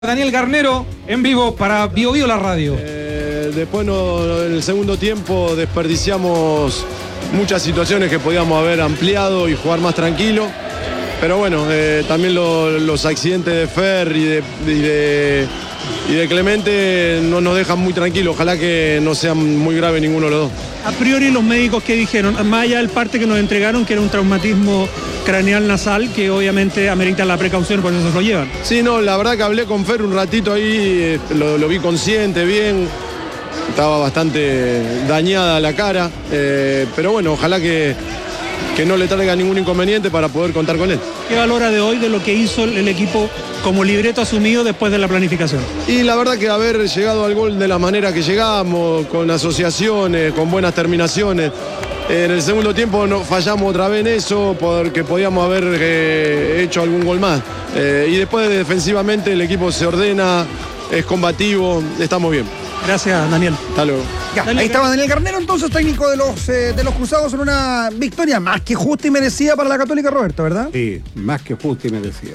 Daniel Garnero en vivo para Bio Bio la radio. Después en el segundo tiempo desperdiciamos muchas situaciones que podíamos haber ampliado y jugar más tranquilo. Pero bueno, también los accidentes de Fer y de Clemente no nos dejan muy tranquilos. Ojalá que no sean muy graves ninguno de los dos. A priori los médicos que dijeron, más allá del parte que nos entregaron, que era un traumatismo craneal nasal, que obviamente amerita la precaución, por eso se lo llevan. Sí, no, la verdad que hablé con Fer un ratito ahí, lo vi consciente, bien. Estaba bastante dañada la cara, pero bueno, ojalá que no le traiga ningún inconveniente para poder contar con él. ¿Qué valora de hoy de lo que hizo el equipo como libreto asumido después de la planificación? Y la verdad que haber llegado al gol de la manera que llegamos, con asociaciones, con buenas terminaciones. En el segundo tiempo fallamos otra vez en eso porque podíamos haber hecho algún gol más. Y después defensivamente el equipo se ordena, es combativo, estamos bien. Gracias, Daniel. Hasta luego. Ya, ahí estaba Daniel Garnero, entonces técnico de los Cruzados, en una victoria más que justa y merecida para la Católica, Roberto, ¿verdad? Sí, más que justa y merecida.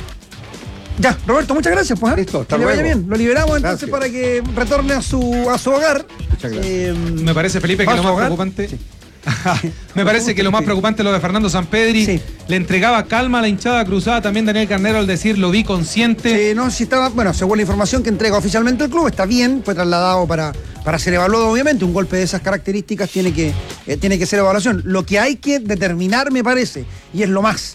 Ya, Roberto, muchas gracias, pues. Listo, hasta que le vaya luego. bien. Lo liberamos entonces Gracias. para que retorne a su hogar. Muchas gracias. Me parece, Felipe, que ¿vas lo a más jugar? preocupante. Me parece que lo más preocupante es lo de Fernando Sampedri. Sí. Le entregaba calma a la hinchada cruzada también Daniel Garnero al decir lo vi consciente. No, si estaba, bueno, según la información que entrega oficialmente el club, está bien, fue trasladado para ser evaluado, obviamente. Un golpe de esas características tiene que ser evaluación. Lo que hay que determinar, me parece, y es lo más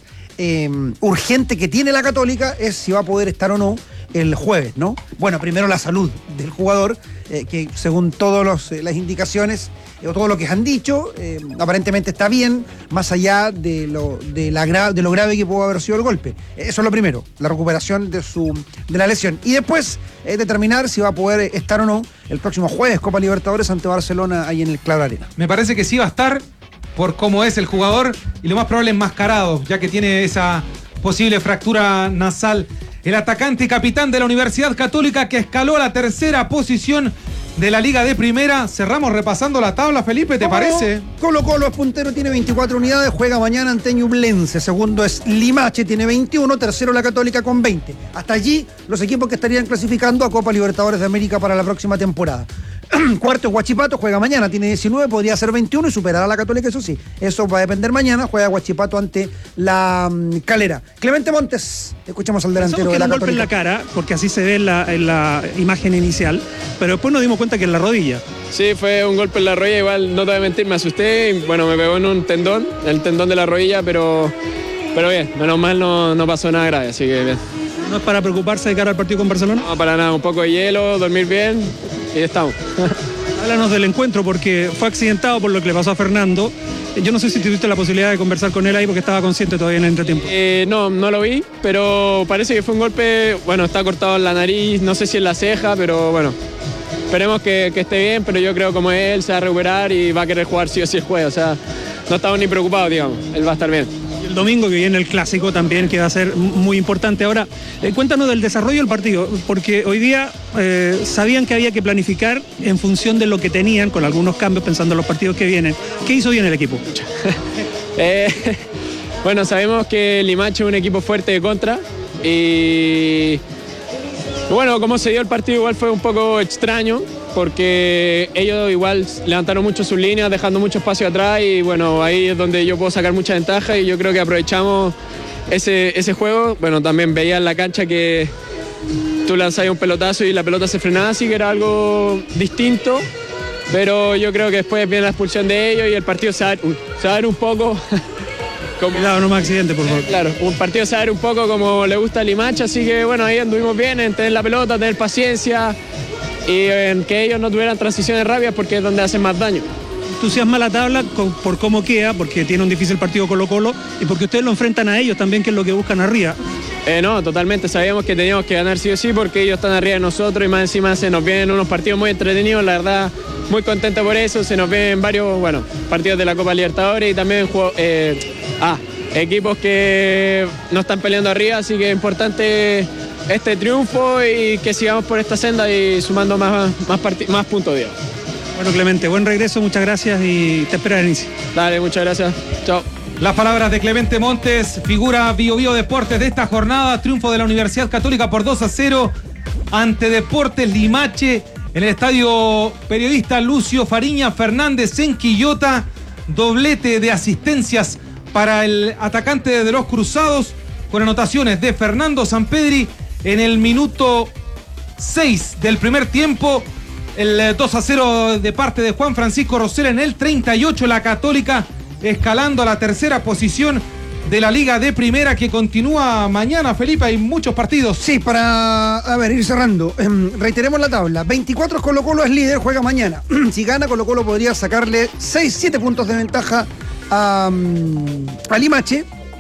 urgente que tiene la Católica, es si va a poder estar o no el jueves, ¿no? Bueno, primero la salud del jugador, que según todas las indicaciones o todo lo que han dicho, aparentemente está bien, más allá de lo grave que pudo haber sido el golpe. Eso es lo primero, la recuperación de la lesión. Y después determinar si va a poder estar o no el próximo jueves, Copa Libertadores ante Barcelona, ahí en el Claro Arena. Me parece que sí va a estar por cómo es el jugador y lo más probable enmascarado, ya que tiene esa posible fractura nasal. El atacante y capitán de la Universidad Católica que escaló a la tercera posición de la Liga de Primera. Cerramos repasando la tabla, Felipe, ¿te parece? Colo-Colo es puntero, tiene 24 unidades, juega mañana ante Ñublense. Segundo es Limache, tiene 21. Tercero la Católica con 20. Hasta allí los equipos que estarían clasificando a Copa Libertadores de América para la próxima temporada. Cuarto es Huachipato, juega mañana, tiene 19, podría ser 21 y superar a la Católica, eso sí. Eso va a depender mañana, juega Huachipato ante la Calera. Clemente Montes, escuchamos al delantero Pensamos que de era la un golpe en Católica. la cara, porque así se ve en la imagen inicial, pero después nos dimos cuenta que en la rodilla. Sí, fue un golpe en la rodilla, igual no te voy a mentir, me asusté, y, bueno, me pegó en un tendón, el tendón de la rodilla, pero bien, menos mal no pasó nada grave, así que bien. ¿No es para preocuparse de cara al partido con Barcelona? No, para nada, un poco de hielo, dormir bien y estamos. Háblanos del encuentro, porque fue accidentado por lo que le pasó a Fernando. Yo no sé si tuviste la posibilidad de conversar con él ahí porque estaba consciente todavía en el entretiempo. No lo vi, pero parece que fue un golpe, bueno, está cortado en la nariz, no sé si en la ceja, pero bueno, esperemos que esté bien, pero yo creo como él se va a recuperar y va a querer jugar sí o sí el juego, o sea, no estamos ni preocupados, digamos, él va a estar bien. El domingo que viene el clásico también, que va a ser muy importante. Ahora, cuéntanos del desarrollo del partido, porque hoy día sabían que había que planificar en función de lo que tenían, con algunos cambios pensando en los partidos que vienen. ¿Qué hizo bien el equipo? Bueno, sabemos que Limache es un equipo fuerte de contra y bueno, como se dio el partido igual fue un poco extraño porque ellos igual levantaron mucho sus líneas, dejando mucho espacio atrás y bueno, ahí es donde yo puedo sacar mucha ventaja y yo creo que aprovechamos ese juego. Bueno, también veía en la cancha que tú lanzabas un pelotazo y la pelota se frenaba, así que era algo distinto, pero yo creo que después viene la expulsión de ellos y el partido se va a ver un poco... Cuidado, no más accidente, por favor. Claro, un partido se va a ver un poco como le gusta a Limache, así que bueno, ahí anduvimos bien en tener la pelota, tener paciencia y en que ellos no tuvieran transiciones rápidas porque es donde hacen más daño. Entusiasma la tabla por cómo queda, porque tiene un difícil partido Colo-Colo y porque ustedes lo enfrentan a ellos también, que es lo que buscan arriba. No, totalmente, sabíamos que teníamos que ganar sí o sí porque ellos están arriba de nosotros y más encima se nos vienen unos partidos muy entretenidos, la verdad, muy contento por eso, se nos ven varios, bueno, partidos de la Copa Libertadores y también equipos que no están peleando arriba, así que es importante este triunfo y que sigamos por esta senda y sumando más puntos, digamos. Bueno, Clemente, buen regreso, muchas gracias y te espero al inicio. Dale, muchas gracias, chao. Las palabras de Clemente Montes, figura Bio Bio Deportes de esta jornada, triunfo de la Universidad Católica por 2-0 ante Deportes Limache en el estadio Periodista Lucio Fariña Fernández en Quillota. Doblete de asistencias para el atacante de los Cruzados, con anotaciones de Fernando Sampedri en el minuto 6 del primer tiempo. El 2-0 de parte de Juan Francisco Rosell en el 38. La Católica escalando a la tercera posición de la Liga de Primera, que continúa mañana. Felipe, hay muchos partidos. Sí, para ir cerrando. Reiteremos la tabla. 24 Colo-Colo es líder, juega mañana. Si gana, Colo-Colo podría sacarle 6-7 puntos de ventaja a Limache.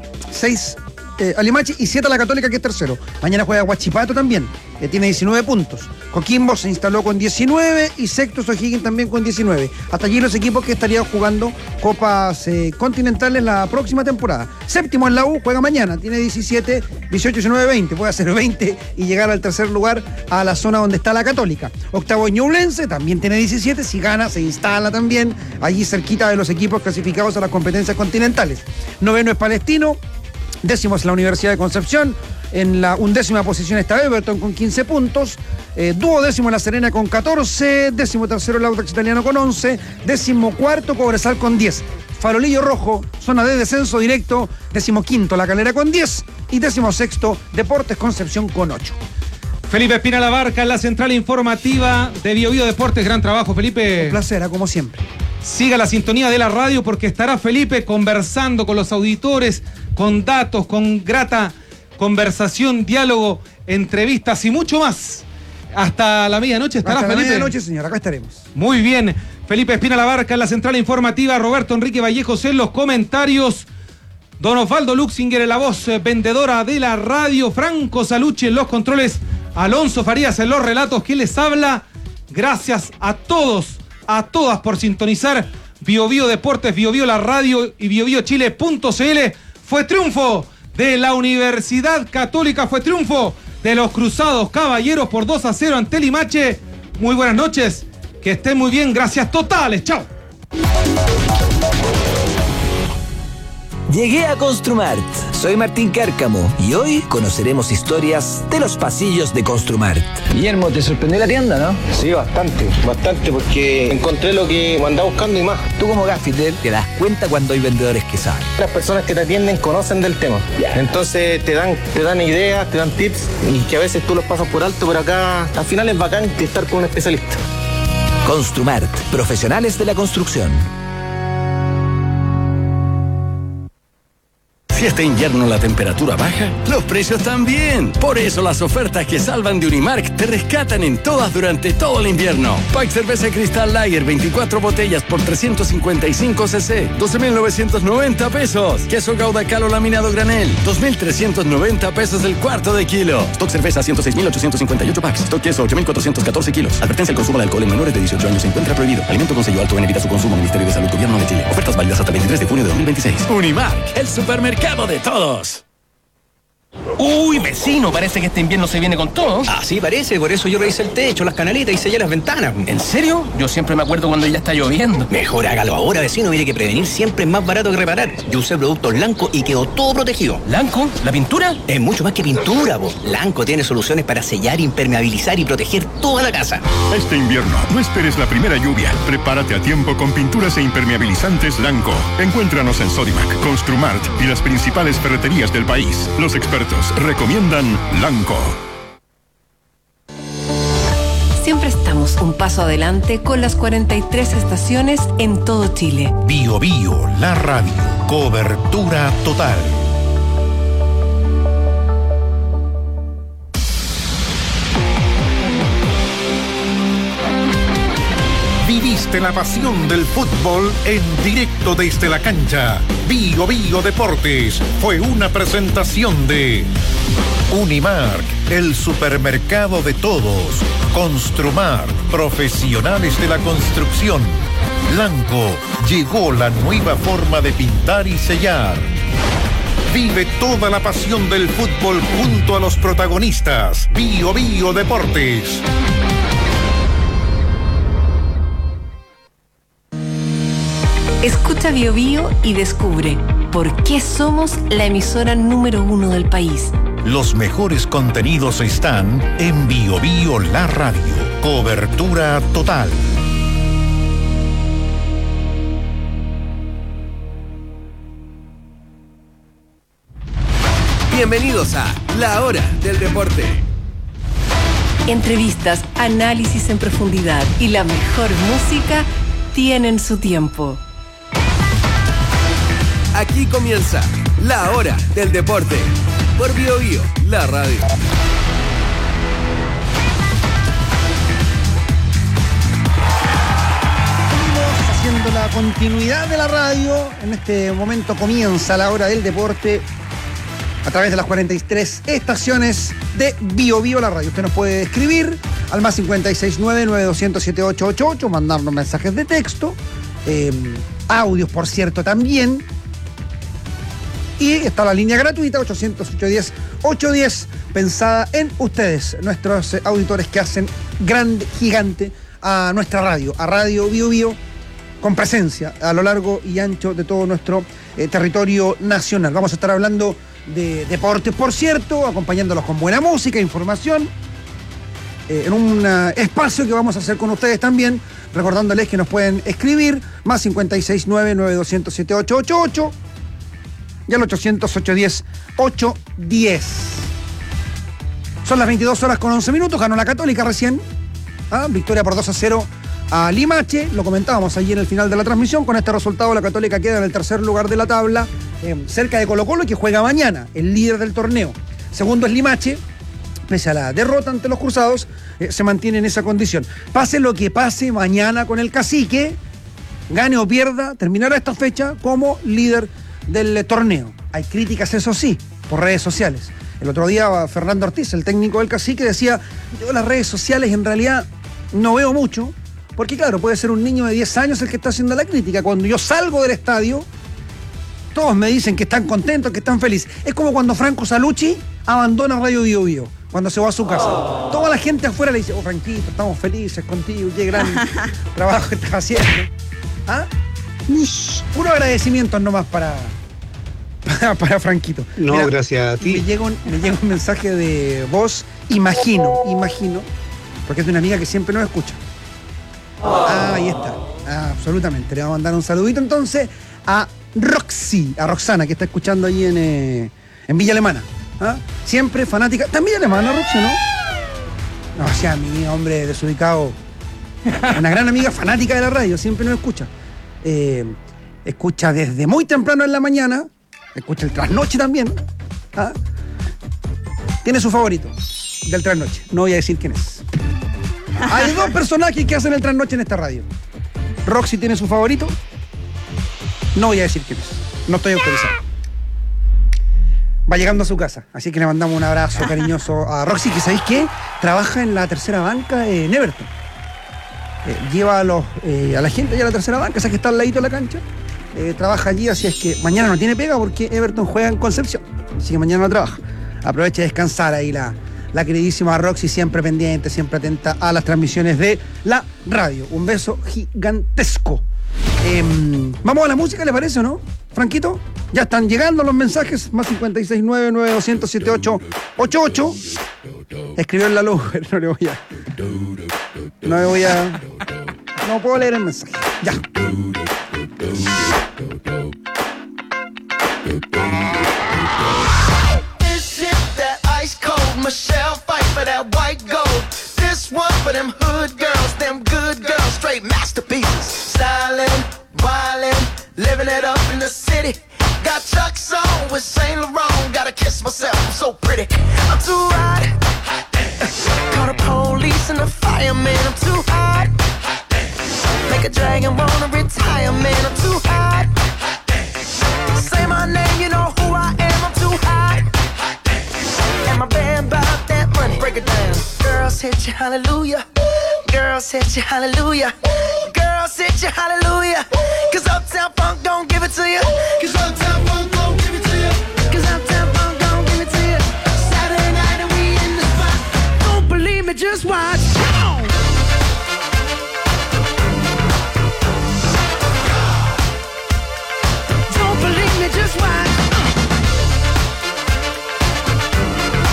6 a Limache y 7 a la Católica, que es tercero. Mañana juega Huachipato también, que tiene 19 puntos. Coquimbo se instaló con 19 y Sectos O'Higgins también con 19. Hasta allí los equipos que estarían jugando copas continentales la próxima temporada. Séptimo en la U, juega mañana, tiene 17, 18, 19, 20. Puede hacer 20 y llegar al tercer lugar, a la zona donde está la Católica. Octavo Ñublense también tiene 17, si gana se instala también allí cerquita de los equipos clasificados a las competencias continentales. Noveno es Palestino. Décimo es la Universidad de Concepción. En la 11ª posición está Everton con 15 puntos. Duodécimo La Serena con 14. 13º el Audax Italiano con 11. 14º Cobresal con 10. Farolillo Rojo, zona de descenso directo. 15º La Calera con 10. Y 16º Deportes Concepción con 8. Felipe Espina Labarca en la central informativa de BioBio Deportes. Gran trabajo, Felipe. Un placer, como siempre. Siga la sintonía de la radio, porque estará Felipe conversando con los auditores, con datos, con grata conversación, diálogo, entrevistas y mucho más. Hasta la medianoche estará Hasta Felipe. Hasta la medianoche, señor, acá estaremos. Muy bien. Felipe Espina Labarca en la central informativa, Roberto Enrique Vallejos en los comentarios, don Osvaldo Luxinger en la voz vendedora de la radio, Franco Salucci en los controles, Alonso Farías en los relatos, que les habla. Gracias a todos, a todas por sintonizar BioBio Deportes, BioBio la radio y BioBioChile.cl. Fue triunfo de la Universidad Católica, fue triunfo de los Cruzados Caballeros por 2-0 ante Limache. Muy buenas noches, que estén muy bien, gracias totales, chao. Llegué a Construmart. Soy Martín Cárcamo y hoy conoceremos historias de los pasillos de Construmart. Guillermo, ¿te sorprendió la tienda, no? Sí, bastante, porque encontré lo que andaba buscando y más. Tú como gaffiter te das cuenta cuando hay vendedores que saben. Las personas que te atienden conocen del tema. Entonces te dan ideas, te dan tips y que a veces tú los pasas por alto, pero acá al final es bacán estar con un especialista. Construmart, profesionales de la construcción. Si este invierno la temperatura baja, los precios también. Por eso las ofertas que salvan de Unimark te rescatan en todas durante todo el invierno. Pack cerveza Cristal Lager, 24 botellas por 355 cc, 12.990 pesos. Queso Gouda Calo laminado granel, 2.390 pesos el cuarto de kilo. Stock cerveza, 106.858 packs. Stock queso, 8.414 kilos. Advertencia: el consumo de alcohol en menores de 18 años se encuentra prohibido. Alimento con sello alto en, evita su consumo. Ministerio de Salud, Gobierno de Chile. Ofertas válidas hasta el 23 de junio de 2026. Unimark, el supermercado de todos. Uy, vecino, parece que este invierno se viene con todo. Ah, sí, parece, por eso yo revisé el techo, las canaletas y sellé las ventanas. ¿En serio? Yo siempre me acuerdo cuando ya está lloviendo. Mejor hágalo ahora, vecino, mire que prevenir siempre es más barato que reparar. Yo usé productos Lanco y quedó todo protegido. ¿Lanco? ¿La pintura? Es mucho más que pintura, po. Lanco tiene soluciones para sellar, impermeabilizar y proteger toda la casa. Este invierno, no esperes la primera lluvia. Prepárate a tiempo con pinturas e impermeabilizantes Lanco. Encuéntranos en Sodimac, Construmart y las principales ferreterías del país. Los expertos recomiendan Lanco. Siempre estamos un paso adelante con las 43 estaciones en todo Chile. BioBio, la radio. Cobertura total. Viviste la pasión del fútbol en directo desde la cancha. BioBio Deportes fue una presentación de Unimark, el supermercado de todos. Construmart, profesionales de la construcción. Lanco, llegó la nueva forma de pintar y sellar. Vive toda la pasión del fútbol junto a los protagonistas. BioBio Deportes. Escucha BioBio y descubre por qué somos la emisora número 1 del país. Los mejores contenidos están en Bio Bio La Radio. Cobertura total. Bienvenidos a La Hora del Deporte. Entrevistas, análisis en profundidad y la mejor música tienen su tiempo. Aquí comienza La Hora del Deporte por Bio Bio, la radio. Estamos haciendo la continuidad de la radio. En este momento comienza La Hora del Deporte a través de las 43 estaciones de Bio Bio la radio. Usted nos puede escribir al más 569-9200-7888, mandarnos mensajes de texto, audios, por cierto, también. Y está la línea gratuita, 800-810-810, pensada en ustedes, nuestros auditores que hacen grande, gigante a nuestra radio, a Radio Bio Bio, con presencia a lo largo y ancho de todo nuestro territorio nacional. Vamos a estar hablando de deportes, por cierto, acompañándolos con buena música, información, en un espacio que vamos a hacer con ustedes también, recordándoles que nos pueden escribir más 569-9200-7888 y al 800-810-810. Son las 22 horas con 11 minutos, ganó la Católica recién, victoria por 2-0 a Limache, lo comentábamos allí en el final de la transmisión. Con este resultado la Católica queda en el tercer lugar de la tabla, cerca de Colo-Colo, que juega mañana, el líder del torneo. Segundo es Limache, pese a la derrota ante los Cruzados, se mantiene en esa condición. Pase lo que pase mañana con el Cacique, gane o pierda, terminará esta fecha como líder del torneo. Hay críticas, eso sí, por redes sociales. El otro día Fernando Ortiz, el técnico del Cacique, decía: yo las redes sociales en realidad no veo mucho, porque claro, puede ser un niño de 10 años el que está haciendo la crítica. Cuando yo salgo del estadio, todos me dicen que están contentos, que están felices. Es como cuando Franco Salucci abandona Radio Bio Bio, cuando se va a su casa. Toda la gente afuera le dice: oh, Franquito, estamos felices contigo, qué gran trabajo que estás haciendo. Puro agradecimiento nomás para Franquito. No, mira, gracias a ti. Me llega un mensaje de voz, imagino, porque es de una amiga que siempre nos escucha. Ahí está. Absolutamente. Le vamos a mandar un saludito entonces a Roxana, que está escuchando ahí en Villa Alemana. Siempre fanática. ¿Está en Villa Alemana, Roxy, no? No, o sea, mi hombre desubicado. Una gran amiga fanática de la radio, siempre nos escucha. Escucha desde muy temprano en la mañana, escucha el trasnoche también. Tiene su favorito del trasnoche. No voy a decir quién es. Hay dos personajes que hacen el trasnoche en esta radio. Roxy tiene su favorito. No voy a decir quién es. No estoy autorizado. Va llegando a su casa, así que le mandamos un abrazo cariñoso a Roxy, que ¿sabéis qué? Trabaja en la tercera banca en Everton. Lleva a la gente allá a la tercera banca, o sea que está al ladito de la cancha. Trabaja allí, así es que mañana no tiene pega porque Everton juega en Concepción. Así que mañana no trabaja. Aprovecha de descansar ahí la queridísima Roxy, siempre pendiente, siempre atenta a las transmisiones de la radio. Un beso gigantesco. Vamos a la música, ¿le parece o no, Franquito? Ya están llegando los mensajes, más 569-9200-7888. Escribió en la luz, pero no puedo leer el mensaje. Ya. This is that ice cold Michelle fight for that white gold. This one for them hood girls, them good girls, straight masterpieces. Stylin', wildin', living it up in the city. Got Chuck's on with Saint Laurent. Gotta kiss myself, I'm so pretty. I'm too hot. Call the police and the fireman. I'm too hot. Make a dragon wanna retire, man. I'm too hot. Say my name, you know who I am. I'm too hot. And my band bought that money. Break it down. Girls hit you, hallelujah. Girls hit you, hallelujah. Girls hit you, hallelujah. Cause Uptown Funk don't give it to you. Cause Uptown Funk don't give it to you. Cause Uptown Funk don't give it to you. Saturday night and we in the spot. Don't believe me, just watch. Don't believe me, just watch.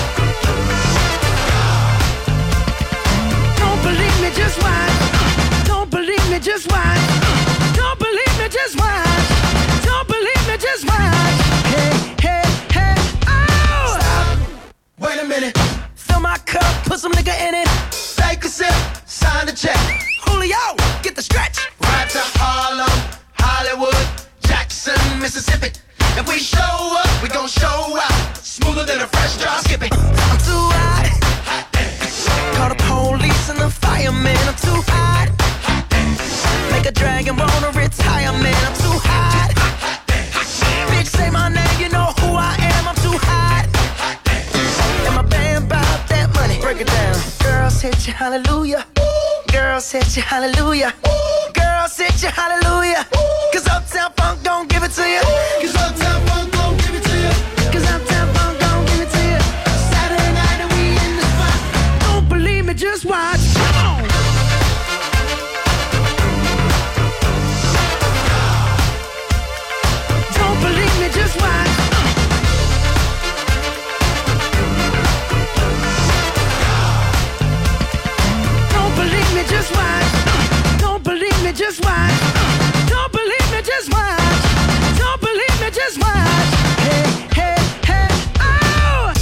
just watch. Don't believe me, just watch. Don't believe me, just watch. Hey, hey, hey, oh! Stop. Wait a minute. Fill my cup, put some nigga in it. Take a sip, sign the check. Julio, get the stretch. Right to Harlem, Hollywood, Jackson, Mississippi. If we show up, we gon' show out. Smoother than a fresh drop. Skip it. I'm too hot. Call the police and the fireman. I'm too hot. Make a dragon wanna retire, man. I'm too hot. Bitch, say my name, you know who I am. I'm too hot. And my band bought that money. Break it down. Girls hit you, hallelujah. Girls hit you, hallelujah. Girls hit you, hallelujah. Cause Uptown Funk don't give it to you. Cause Uptown Funk don't give it to you. Cause Uptown Funk don't give it to you. Saturday night and we in the spot. Don't believe me, just watch. Come on. Don't believe me, just watch. Don't believe me, just watch. Don't believe me, just watch. Don't believe me, just watch. Don't believe me, just watch. Hey, hey, hey, oh!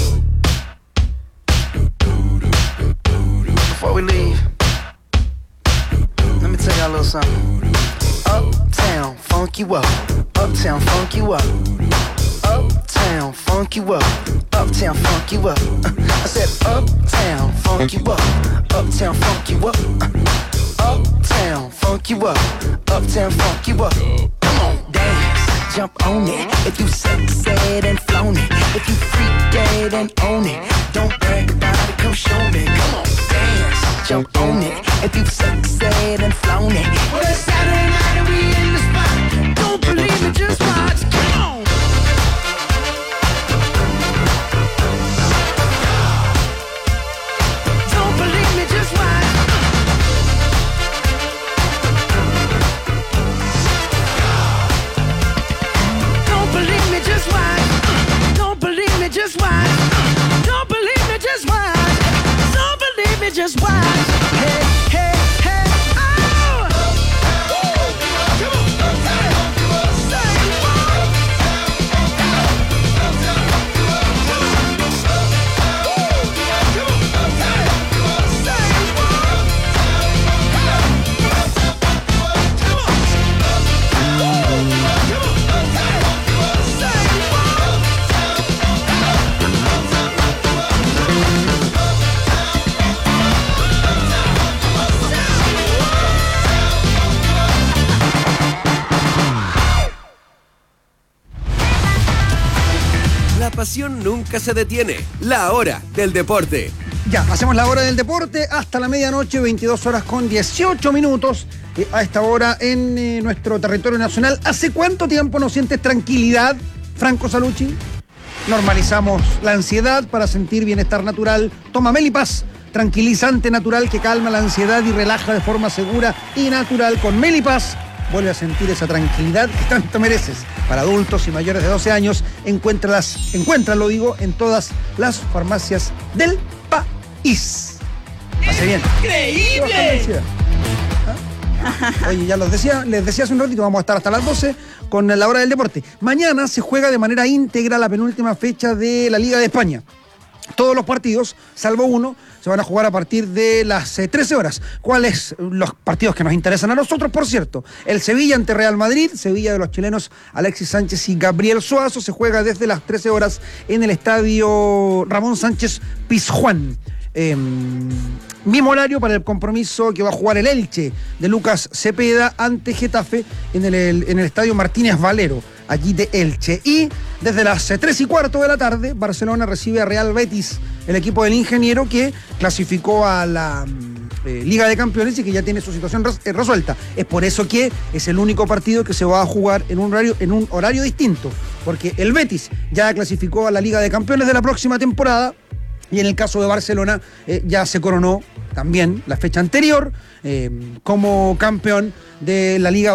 Before we leave, let me tell y'all a little something. Uptown, funk you up. Uptown, funk you up. Uptown, funk you up. Uptown, funk you up. I said uptown, funk you up. Uptown, funk you up. Uptown, funk you up. Uptown, funk you up. Come on, dance, jump on it. If you sexed and flown it. If you freak dead and own it. Don't brag about it, come show me. Come on, dance, jump on it. If you sexed and flown it. Well, it's Saturday night and we in the spot. Don't believe me, just watch. Come on. Don't believe me, just watch. Don't believe me, just watch. Don't believe me, just watch. Don't believe me, just watch. Don't believe me, just watch. Hey, hey, hey, oh! Come on, La pasión nunca se detiene. La hora del deporte. Ya, hacemos la hora del deporte hasta la medianoche, 22 horas con 18 minutos. A esta hora en nuestro territorio nacional. ¿Hace cuánto tiempo no sientes tranquilidad, Franco Salucci? Normalizamos la ansiedad para sentir bienestar natural. Toma Melipaz, tranquilizante natural que calma la ansiedad y relaja de forma segura y natural. Con Melipaz vuelve a sentir esa tranquilidad que tanto mereces. Para adultos y mayores de 12 años, encuéntralo, en todas las farmacias del país. Hace bien. ¡Increíble! Oye, ya les decía hace un ratito, vamos a estar hasta las 12 con la hora del deporte. Mañana se juega de manera íntegra la penúltima fecha de la Liga de España. Todos los partidos, salvo uno, se van a jugar a partir de las 13 horas. ¿Cuáles los partidos que nos interesan a nosotros? Por cierto, el Sevilla ante Real Madrid, Sevilla de los chilenos Alexis Sánchez y Gabriel Suazo, se juega desde las 13 horas en el estadio Ramón Sánchez Pizjuán. Mismo horario para el compromiso que va a jugar el Elche de Lucas Cepeda ante Getafe en el estadio Martínez Valero, allí de Elche. Y desde las 3:15 de la tarde, Barcelona recibe a Real Betis, el equipo del ingeniero que clasificó a la Liga de Campeones y que ya tiene su situación resuelta. Es por eso que es el único partido que se va a jugar en un horario distinto, porque el Betis ya clasificó a la Liga de Campeones de la próxima temporada. Y en el caso de Barcelona ya se coronó también la fecha anterior como campeón de la Liga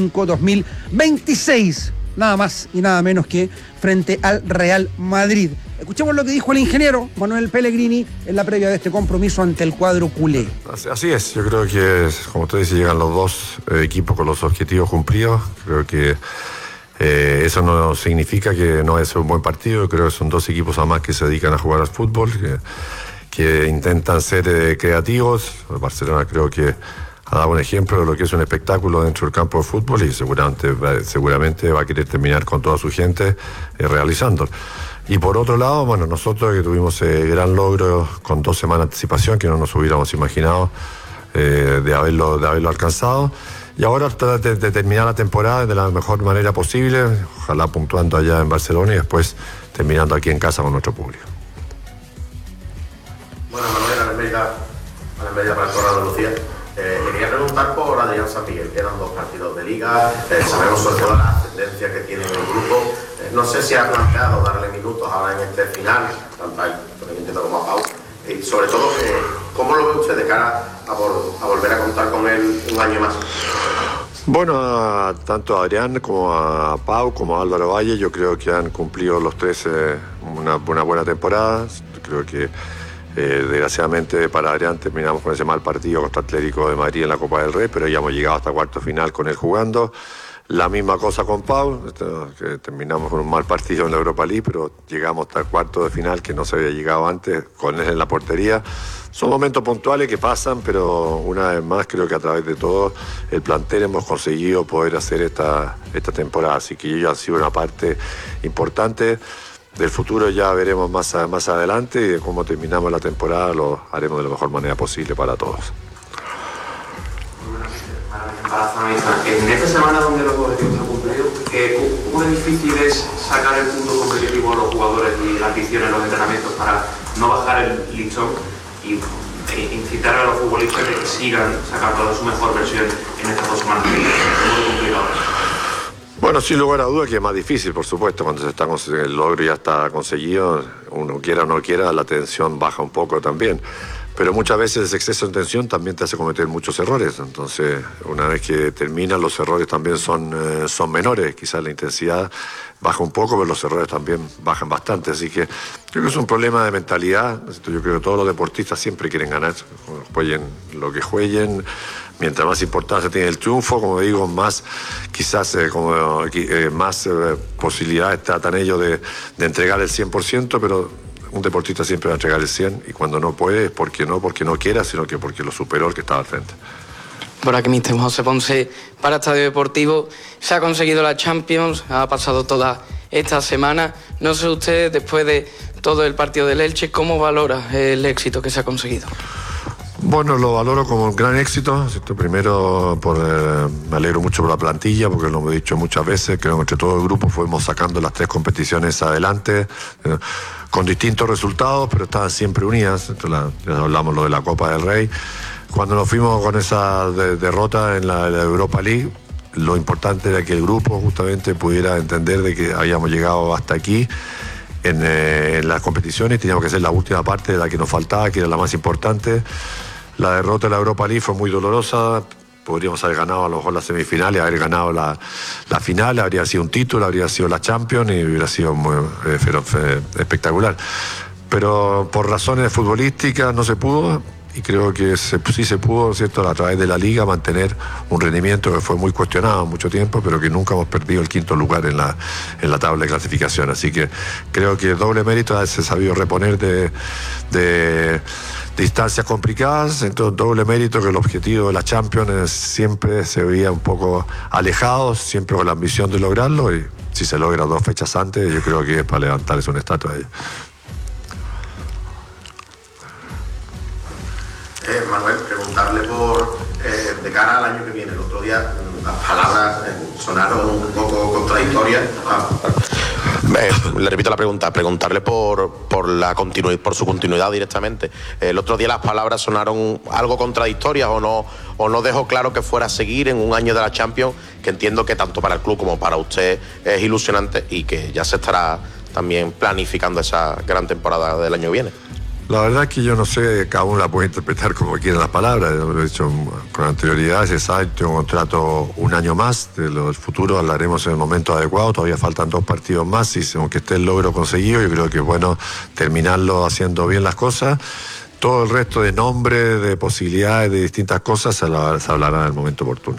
2025-2026. Nada más y nada menos que frente al Real Madrid. Escuchemos lo que dijo el ingeniero Manuel Pellegrini en la previa de este compromiso ante el cuadro culé. Así es, yo creo que, como usted dice, llegan los dos equipos con los objetivos cumplidos. Creo que eso no significa que no es un buen partido. Creo que son dos equipos además que se dedican a jugar al fútbol, que intentan ser creativos. Barcelona creo que ha dado un ejemplo de lo que es un espectáculo dentro del campo de fútbol y seguramente va a querer terminar con toda su gente realizándolo. Y por otro lado, bueno, nosotros que tuvimos gran logro con 2 semanas de anticipación, que no nos hubiéramos imaginado de haberlo alcanzado. Y ahora tratar de terminar la temporada de la mejor manera posible, ojalá puntuando allá en Barcelona y después terminando aquí en casa con nuestro público. Bueno, Manuel, Almeida para toda Andalucía. Le quería preguntar por Adrián San Miguel, que eran 2 partidos de liga, sabemos sobre todo la ascendencia que tiene en el grupo. No sé si ha planteado darle minutos ahora en este final, tanto a él como a Pau, y sobre todo, ¿cómo lo ve usted de cara a volver a contar con él un año más? Bueno, tanto a Adrián como a Pau como a Álvaro Valle, yo creo que han cumplido los 3 una buena temporada. Creo que desgraciadamente para Adrián terminamos con ese mal partido contra Atlético de Madrid en la Copa del Rey, pero ya hemos llegado hasta cuarto final con él jugando. La misma cosa con Pau, que terminamos con un mal partido en la Europa League, pero llegamos hasta el cuarto de final que no se había llegado antes con él en la portería. Son momentos puntuales que pasan, pero una vez más creo que a través de todo el plantel hemos conseguido poder hacer esta temporada, así que ellos han sido una parte importante. Del futuro ya veremos más adelante y de cómo terminamos la temporada lo haremos de la mejor manera posible para todos. En esta semana donde los objetivos se han cumplido, ¿cómo de difícil es sacar el punto competitivo a los jugadores y la afición en los entrenamientos para no bajar el listón y incitar a los futbolistas de que sigan sacando su mejor versión en estas 2 semanas? Es muy complicado. Bueno, sin lugar a dudas que es más difícil, por supuesto, cuando el logro ya está conseguido, uno quiera o no quiera, la tensión baja un poco también. Pero muchas veces ese exceso de tensión también te hace cometer muchos errores. Entonces, una vez que terminan, los errores también son menores. Quizás la intensidad baja un poco, pero los errores también bajan bastante. Así que creo que es un problema de mentalidad. Yo creo que todos los deportistas siempre quieren ganar, jueguen lo que jueguen. Mientras más importancia tiene el triunfo, como digo, más quizás más posibilidades tratan ellos de entregar el 100%, pero un deportista siempre va a entregar el 100% y cuando no puede es porque no quiera, sino que porque lo superó el que estaba al frente. Por aquí, mister José Ponce, para Estadio Deportivo. Se ha conseguido la Champions, ha pasado toda esta semana. No sé usted, después de todo el partido del Elche, ¿cómo valora el éxito que se ha conseguido? Bueno, lo valoro como un gran éxito. Primero, me alegro mucho por la plantilla, porque lo hemos dicho muchas veces, creo que entre todo el grupo fuimos sacando las 3 competiciones adelante, con distintos resultados, pero estaban siempre unidas. Ya hablamos lo de la Copa del Rey. Cuando nos fuimos con esa derrota en la Europa League, lo importante era que el grupo justamente pudiera entender de que habíamos llegado hasta aquí en las competiciones y teníamos que hacer la última parte de la que nos faltaba, que era la más importante. La derrota de la Europa League fue muy dolorosa. Podríamos haber ganado a lo mejor la semifinal y haber ganado la final. Habría sido un título, habría sido la Champions y hubiera sido muy espectacular. Pero por razones futbolísticas no se pudo. Y creo que sí se pudo, ¿cierto?, a través de la Liga mantener un rendimiento que fue muy cuestionado mucho tiempo, pero que nunca hemos perdido el 5º lugar en la tabla de clasificación. Así que creo que doble mérito haberse sabido reponer de distancias complicadas. Entonces, doble mérito que el objetivo de la Champions siempre se veía un poco alejado, siempre con la ambición de lograrlo, y si se logra 2 fechas antes, yo creo que es para levantarles una estatua a ellos. Manuel, preguntarle de cara al año que viene. El otro día las palabras sonaron un poco contradictorias. Le repito la pregunta, preguntarle por su continuidad directamente. El otro día las palabras sonaron algo contradictorias o no dejó claro que fuera a seguir en un año de la Champions, que entiendo que tanto para el club como para usted es ilusionante y que ya se estará también planificando esa gran temporada del año que viene. La verdad es que yo no sé, cada uno la puede interpretar como quiera las palabras. Yo lo he dicho con anterioridad, tengo un contrato un año más, de lo del futuro hablaremos en el momento adecuado, todavía faltan 2 partidos más y aunque esté el logro conseguido, yo creo que es bueno terminarlo haciendo bien las cosas. Todo el resto de nombres, de posibilidades, de distintas cosas se hablará en el momento oportuno.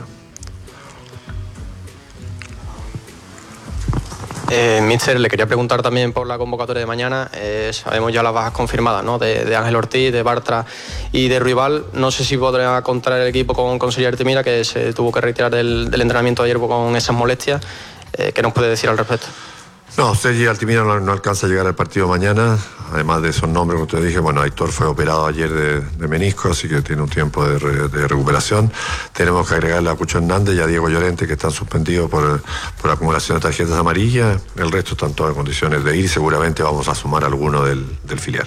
Míster, le quería preguntar también por la convocatoria de mañana. Sabemos ya las bajas confirmadas, ¿no? De Ángel Ortiz, de Bartra y de Ruibal. No sé si podrá contar el equipo con Sergi Altimira, que se tuvo que retirar del entrenamiento ayer con esas molestias. ¿Qué nos puede decir al respecto? No, Sergi Altimira no alcanza a llegar al partido mañana, además de esos nombres, como te dije, bueno, Aitor fue operado ayer de menisco, así que tiene un tiempo de recuperación. Tenemos que agregarle a Cucho Hernández y a Diego Llorente, que están suspendidos por acumulación de tarjetas amarillas. El resto están todas en condiciones de ir, seguramente vamos a sumar alguno del filial.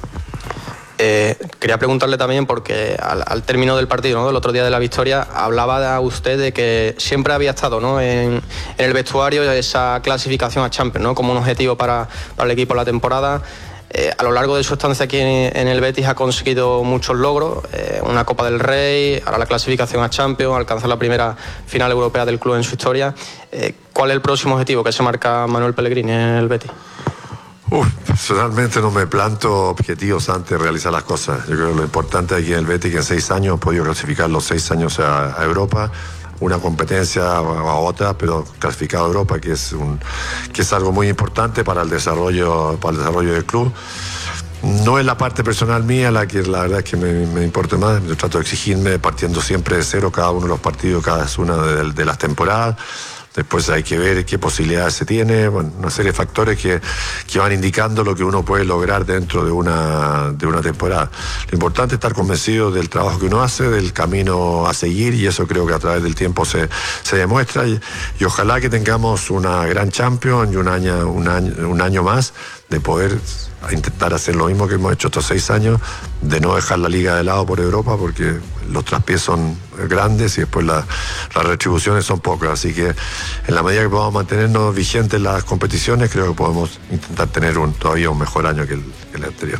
Quería preguntarle también, porque al término del partido, ¿no? Del otro día de la victoria, hablaba usted de que siempre había estado, ¿no? en el vestuario esa clasificación a Champions, ¿no? Como un objetivo para el equipo en la temporada. A lo largo de su estancia aquí en el Betis ha conseguido muchos logros, una Copa del Rey, ahora la clasificación a Champions, alcanzar la primera final europea del club en su historia. ¿Cuál es el próximo objetivo que se marca Manuel Pellegrini en el Betis? Personalmente no me planto objetivos antes de realizar las cosas. Yo creo que lo importante aquí en el Betis, que en 6 años he podido clasificar los 6 años a Europa, una competencia a otra, pero clasificado a Europa, que es algo muy importante para el desarrollo del club. No es la parte personal mía la verdad es que me importa más. Yo trato de exigirme partiendo siempre de cero cada uno de los partidos, cada una de las temporadas. Después hay que ver qué posibilidades se tiene, bueno, una serie de factores que van indicando lo que uno puede lograr dentro de una temporada. Lo importante es estar convencido del trabajo que uno hace, del camino a seguir, y eso creo que a través del tiempo se demuestra, y ojalá que tengamos una gran Champions y un año más de poder intentar hacer lo mismo que hemos hecho estos 6 años, de no dejar la liga de lado por Europa, porque los traspiés son grandes y después las retribuciones son pocas, así que en la medida que podamos mantenernos vigentes en las competiciones, creo que podemos intentar tener todavía un mejor año que el anterior.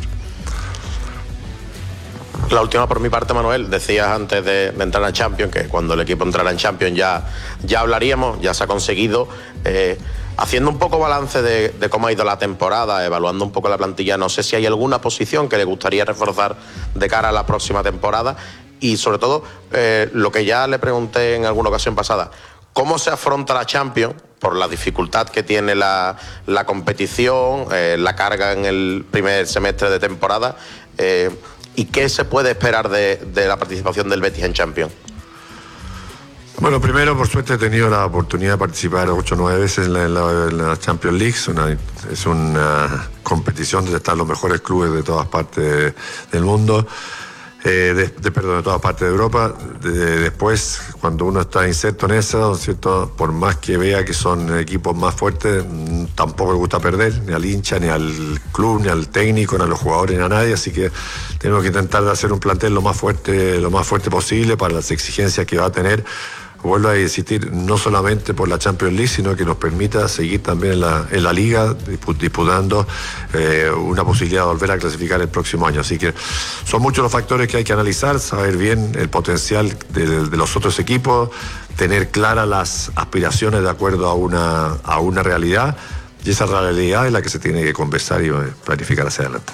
La última por mi parte, Manuel. Decías antes de entrar en Champions que cuando el equipo entrara en Champions ya hablaríamos, ya se ha conseguido. Haciendo un poco balance de cómo ha ido la temporada, evaluando un poco la plantilla, no sé si hay alguna posición que le gustaría reforzar de cara a la próxima temporada, y sobre todo lo que ya le pregunté en alguna ocasión pasada, ¿cómo se afronta la Champions por la dificultad que tiene la competición, la carga en el primer semestre de temporada, y qué se puede esperar de la participación del Betis en Champions? Bueno, primero, por suerte he tenido la oportunidad de participar 8 o 9 veces en la Champions League. Es una competición donde están los mejores clubes de todas partes del mundo, de todas partes de Europa. Después, cuando uno está inserto en eso, ¿cierto? Por más que vea que son equipos más fuertes, tampoco le gusta perder, ni al hincha, ni al club, ni al técnico, ni a los jugadores, ni a nadie. Así que tenemos que intentar hacer un plantel lo más fuerte posible para las exigencias que va a tener. Vuelvo a insistir, no solamente por la Champions League, sino que nos permita seguir también en la Liga, disputando una posibilidad de volver a clasificar el próximo año. Así que son muchos los factores que hay que analizar, saber bien el potencial de los otros equipos, tener claras las aspiraciones de acuerdo a una realidad, y esa realidad es la que se tiene que conversar y planificar hacia adelante.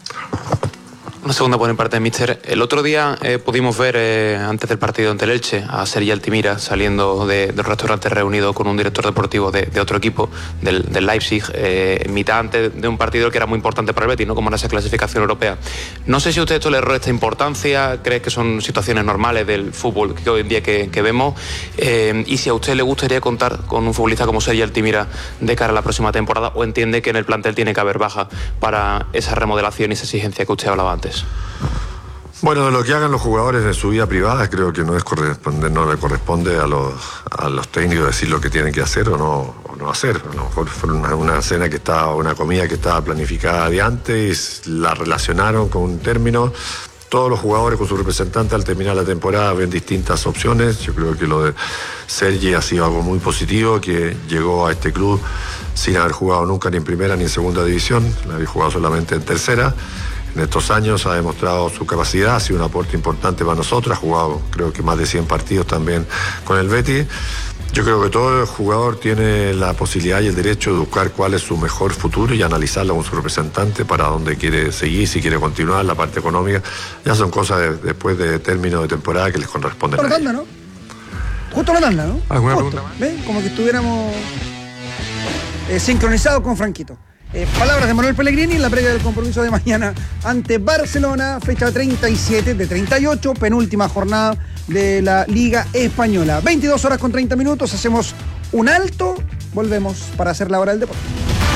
Una segunda por mi parte de Míster. El otro día pudimos ver, antes del partido ante el Elche, a Sergi Altimira saliendo del restaurante reunido con un director deportivo de otro equipo, del Leipzig, en mitad antes de un partido que era muy importante para el Betis, ¿no? Como era esa clasificación europea. No sé si usted esto le resta importancia, cree que son situaciones normales del fútbol que hoy en día que vemos, y si a usted le gustaría contar con un futbolista como Sergi Altimira de cara a la próxima temporada, o entiende que en el plantel tiene que haber baja para esa remodelación y esa exigencia que usted hablaba antes. Bueno, de lo que hagan los jugadores en su vida privada, creo que no le corresponde a los técnicos decir lo que tienen que hacer o no hacer. A lo mejor fue una comida que estaba planificada de antes, la relacionaron con un término. Todos los jugadores con su representante al terminar la temporada ven distintas opciones. Yo creo que lo de Sergi ha sido algo muy positivo, que llegó a este club sin haber jugado nunca ni en primera ni en segunda división, había jugado solamente en tercera. en estos años ha demostrado su capacidad, ha sido un aporte importante para nosotros, ha jugado creo que más de 100 partidos también con el Betis. Yo creo que todo jugador tiene la posibilidad y el derecho de buscar cuál es su mejor futuro y analizarlo con su representante para dónde quiere seguir, si quiere continuar, la parte económica. Ya son cosas después de término de temporada que les corresponden. La tanda, ¿no? Justo la tanda, ¿no? ¿Alguna Justo. pregunta más? ¿Ves? Como que estuviéramos sincronizados con Franquito. Palabras de Manuel Pellegrini en la previa del compromiso de mañana ante Barcelona, fecha 37 de 38, penúltima jornada de la Liga Española. 22 horas con 30 minutos, hacemos un alto, volvemos para hacer la hora del deporte.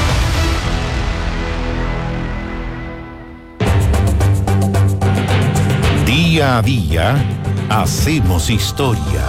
Día a día, hacemos historia.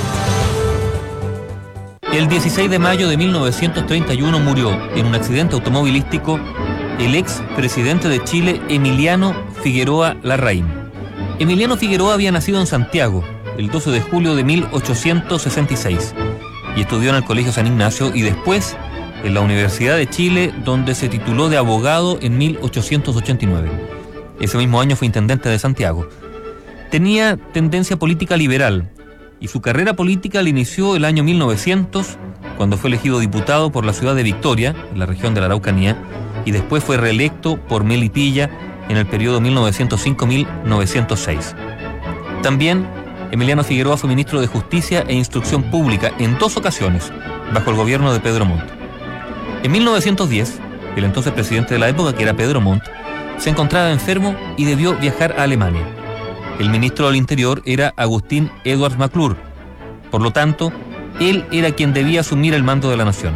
El 16 de mayo de 1931 murió en un accidente automovilístico el ex presidente de Chile, Emiliano Figueroa Larraín. Emiliano Figueroa había nacido en Santiago el 12 de julio de 1866 y estudió en el Colegio San Ignacio y después en la Universidad de Chile, donde se tituló de abogado en 1889. Ese mismo año fue intendente de Santiago. Tenía tendencia política liberal y su carrera política la inició el año 1900, cuando fue elegido diputado por la ciudad de Victoria, en la región de la Araucanía, y después fue reelecto por Melipilla en el periodo 1905-1906. También Emiliano Figueroa fue ministro de Justicia e Instrucción Pública en 2 ocasiones, bajo el gobierno de Pedro Montt. En 1910, el entonces presidente de la época, que era Pedro Montt, se encontraba enfermo y debió viajar a Alemania. El ministro del Interior era Agustín Edwards McClure. Por lo tanto, él era quien debía asumir el mando de la nación.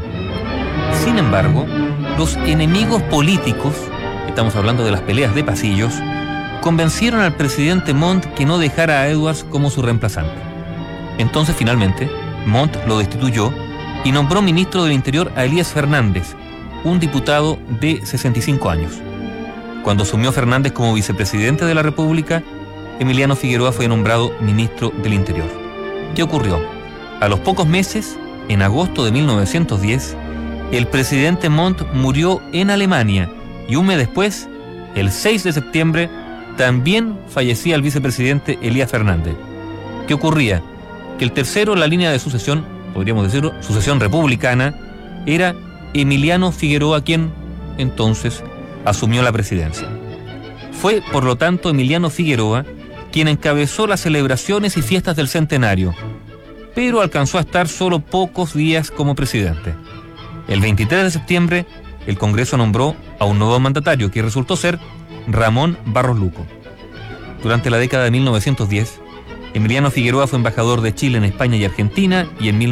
Sin embargo, los enemigos políticos, estamos hablando de las peleas de pasillos, convencieron al presidente Montt que no dejara a Edwards como su reemplazante. Entonces, finalmente, Montt lo destituyó y nombró ministro del Interior a Elías Fernández, un diputado de 65 años. Cuando asumió Fernández como vicepresidente de la República, Emiliano Figueroa fue nombrado ministro del Interior. ¿Qué ocurrió? A los pocos meses, en agosto de 1910, el presidente Montt murió en Alemania y un mes después, el 6 de septiembre, también fallecía el vicepresidente Elías Fernández. ¿Qué ocurría? Que el tercero en la línea de sucesión, podríamos decirlo, sucesión republicana, era Emiliano Figueroa, quien entonces asumió la presidencia. Fue, por lo tanto, Emiliano Figueroa quien encabezó las celebraciones y fiestas del centenario, pero alcanzó a estar solo pocos días como presidente. El 23 de septiembre, el Congreso nombró a un nuevo mandatario, que resultó ser Ramón Barros Luco. Durante la década de 1910, Emiliano Figueroa fue embajador de Chile en España y Argentina, y en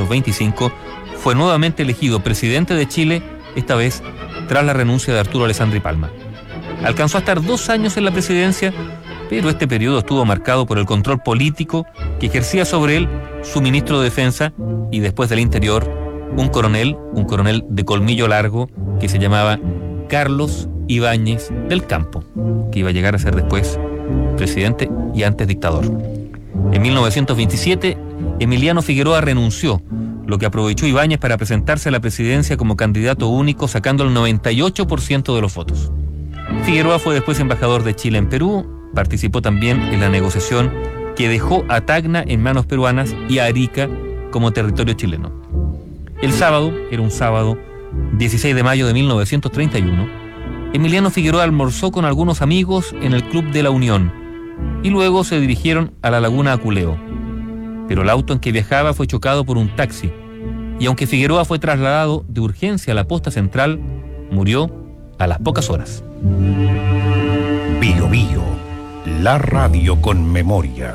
1925 fue nuevamente elegido presidente de Chile, esta vez tras la renuncia de Arturo Alessandri Palma. Alcanzó a estar 2 años en la presidencia, pero este periodo estuvo marcado por el control político que ejercía sobre él su ministro de Defensa y después del Interior, un coronel de colmillo largo que se llamaba Carlos Ibáñez del Campo, que iba a llegar a ser después presidente y antes dictador. En 1927, Emiliano Figueroa renunció, lo que aprovechó Ibáñez para presentarse a la presidencia como candidato único, sacando el 98% de los votos. Figueroa fue después embajador de Chile en Perú, participó también en la negociación que dejó a Tacna en manos peruanas y a Arica como territorio chileno. El sábado, era un sábado, 16 de mayo de 1931, Emiliano Figueroa almorzó con algunos amigos en el Club de la Unión y luego se dirigieron a la Laguna Aculeo. Pero el auto en que viajaba fue chocado por un taxi y aunque Figueroa fue trasladado de urgencia a la posta central, murió a las pocas horas. Bio Bio, la radio con memoria.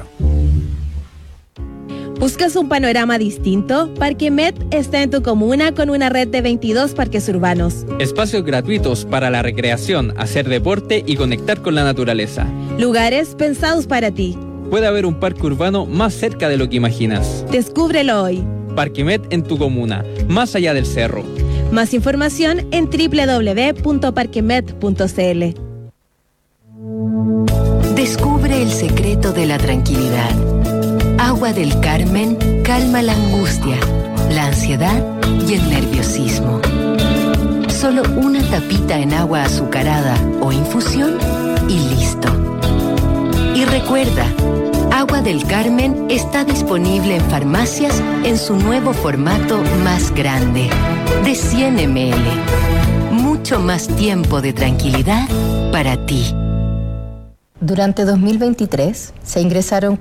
¿Buscas un panorama distinto? Parque Met está en tu comuna con una red de 22 parques urbanos. Espacios gratuitos para la recreación, hacer deporte y conectar con la naturaleza. Lugares pensados para ti. Puede haber un parque urbano más cerca de lo que imaginas. Descúbrelo hoy. Parque Met en tu comuna, más allá del cerro. Más información en www.parquemet.cl. Descubre el secreto de la tranquilidad. Agua del Carmen calma la angustia, la ansiedad y el nerviosismo. Solo una tapita en agua azucarada o infusión y listo. Y recuerda, Agua del Carmen está disponible en farmacias en su nuevo formato más grande, de 100 ml. Mucho más tiempo de tranquilidad para ti. Durante 2023 se ingresaron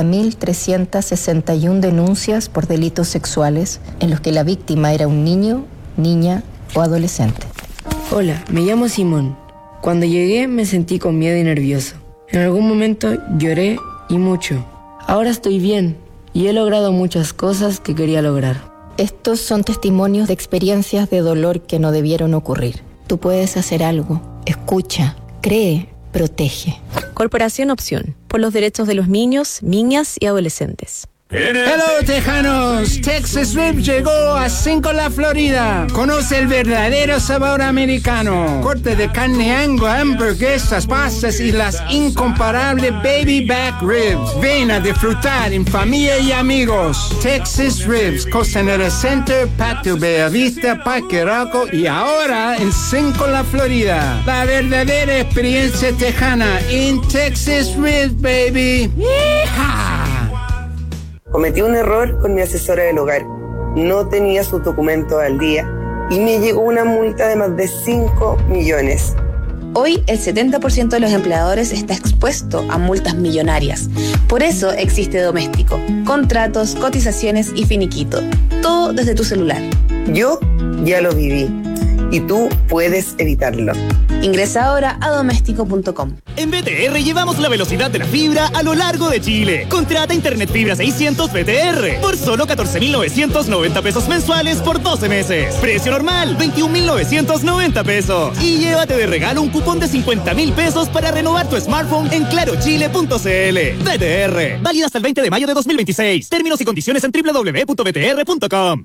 40.361 denuncias por delitos sexuales en los que la víctima era un niño, niña o adolescente. Hola, me llamo Simón. Cuando llegué me sentí con miedo y nervioso. En algún momento lloré y mucho. Ahora estoy bien y he logrado muchas cosas que quería lograr. Estos son testimonios de experiencias de dolor que no debieron ocurrir. Tú puedes hacer algo. Escucha, cree, protege. Corporación Opción, por los derechos de los niños, niñas y adolescentes. Hello, tejanos. Texas Ribs llegó a Cinco-La, Florida. Conoce el verdadero sabor americano. Corte de carne Angus, hamburguesas, pastas y las incomparables baby back ribs. Ven a disfrutar en familia y amigos. Texas Ribs, Costanera Center, Patio Bellavista, Parque Arauco y ahora en Cinco-La, Florida. La verdadera experiencia tejana en Texas Ribs, baby. ¡Yeehaw! Cometí un error con mi asesora del hogar. No tenía sus documentos al día y me llegó una multa de más de 5 millones. Hoy el 70% de los empleadores está expuesto a multas millonarias. Por eso existe Doméstico. Contratos, cotizaciones y finiquito. Todo desde tu celular. Yo ya lo viví y tú puedes evitarlo. Ingresa ahora a doméstico.com. En BTR llevamos la velocidad de la fibra a lo largo de Chile. Contrata Internet Fibra 600 BTR por solo 14.990 pesos mensuales por 12 meses. Precio normal, 21.990 pesos. Y llévate de regalo un cupón de 50.000 pesos para renovar tu smartphone en clarochile.cl. BTR, válido hasta el 20 de mayo de 2026. Términos y condiciones en www.btr.com.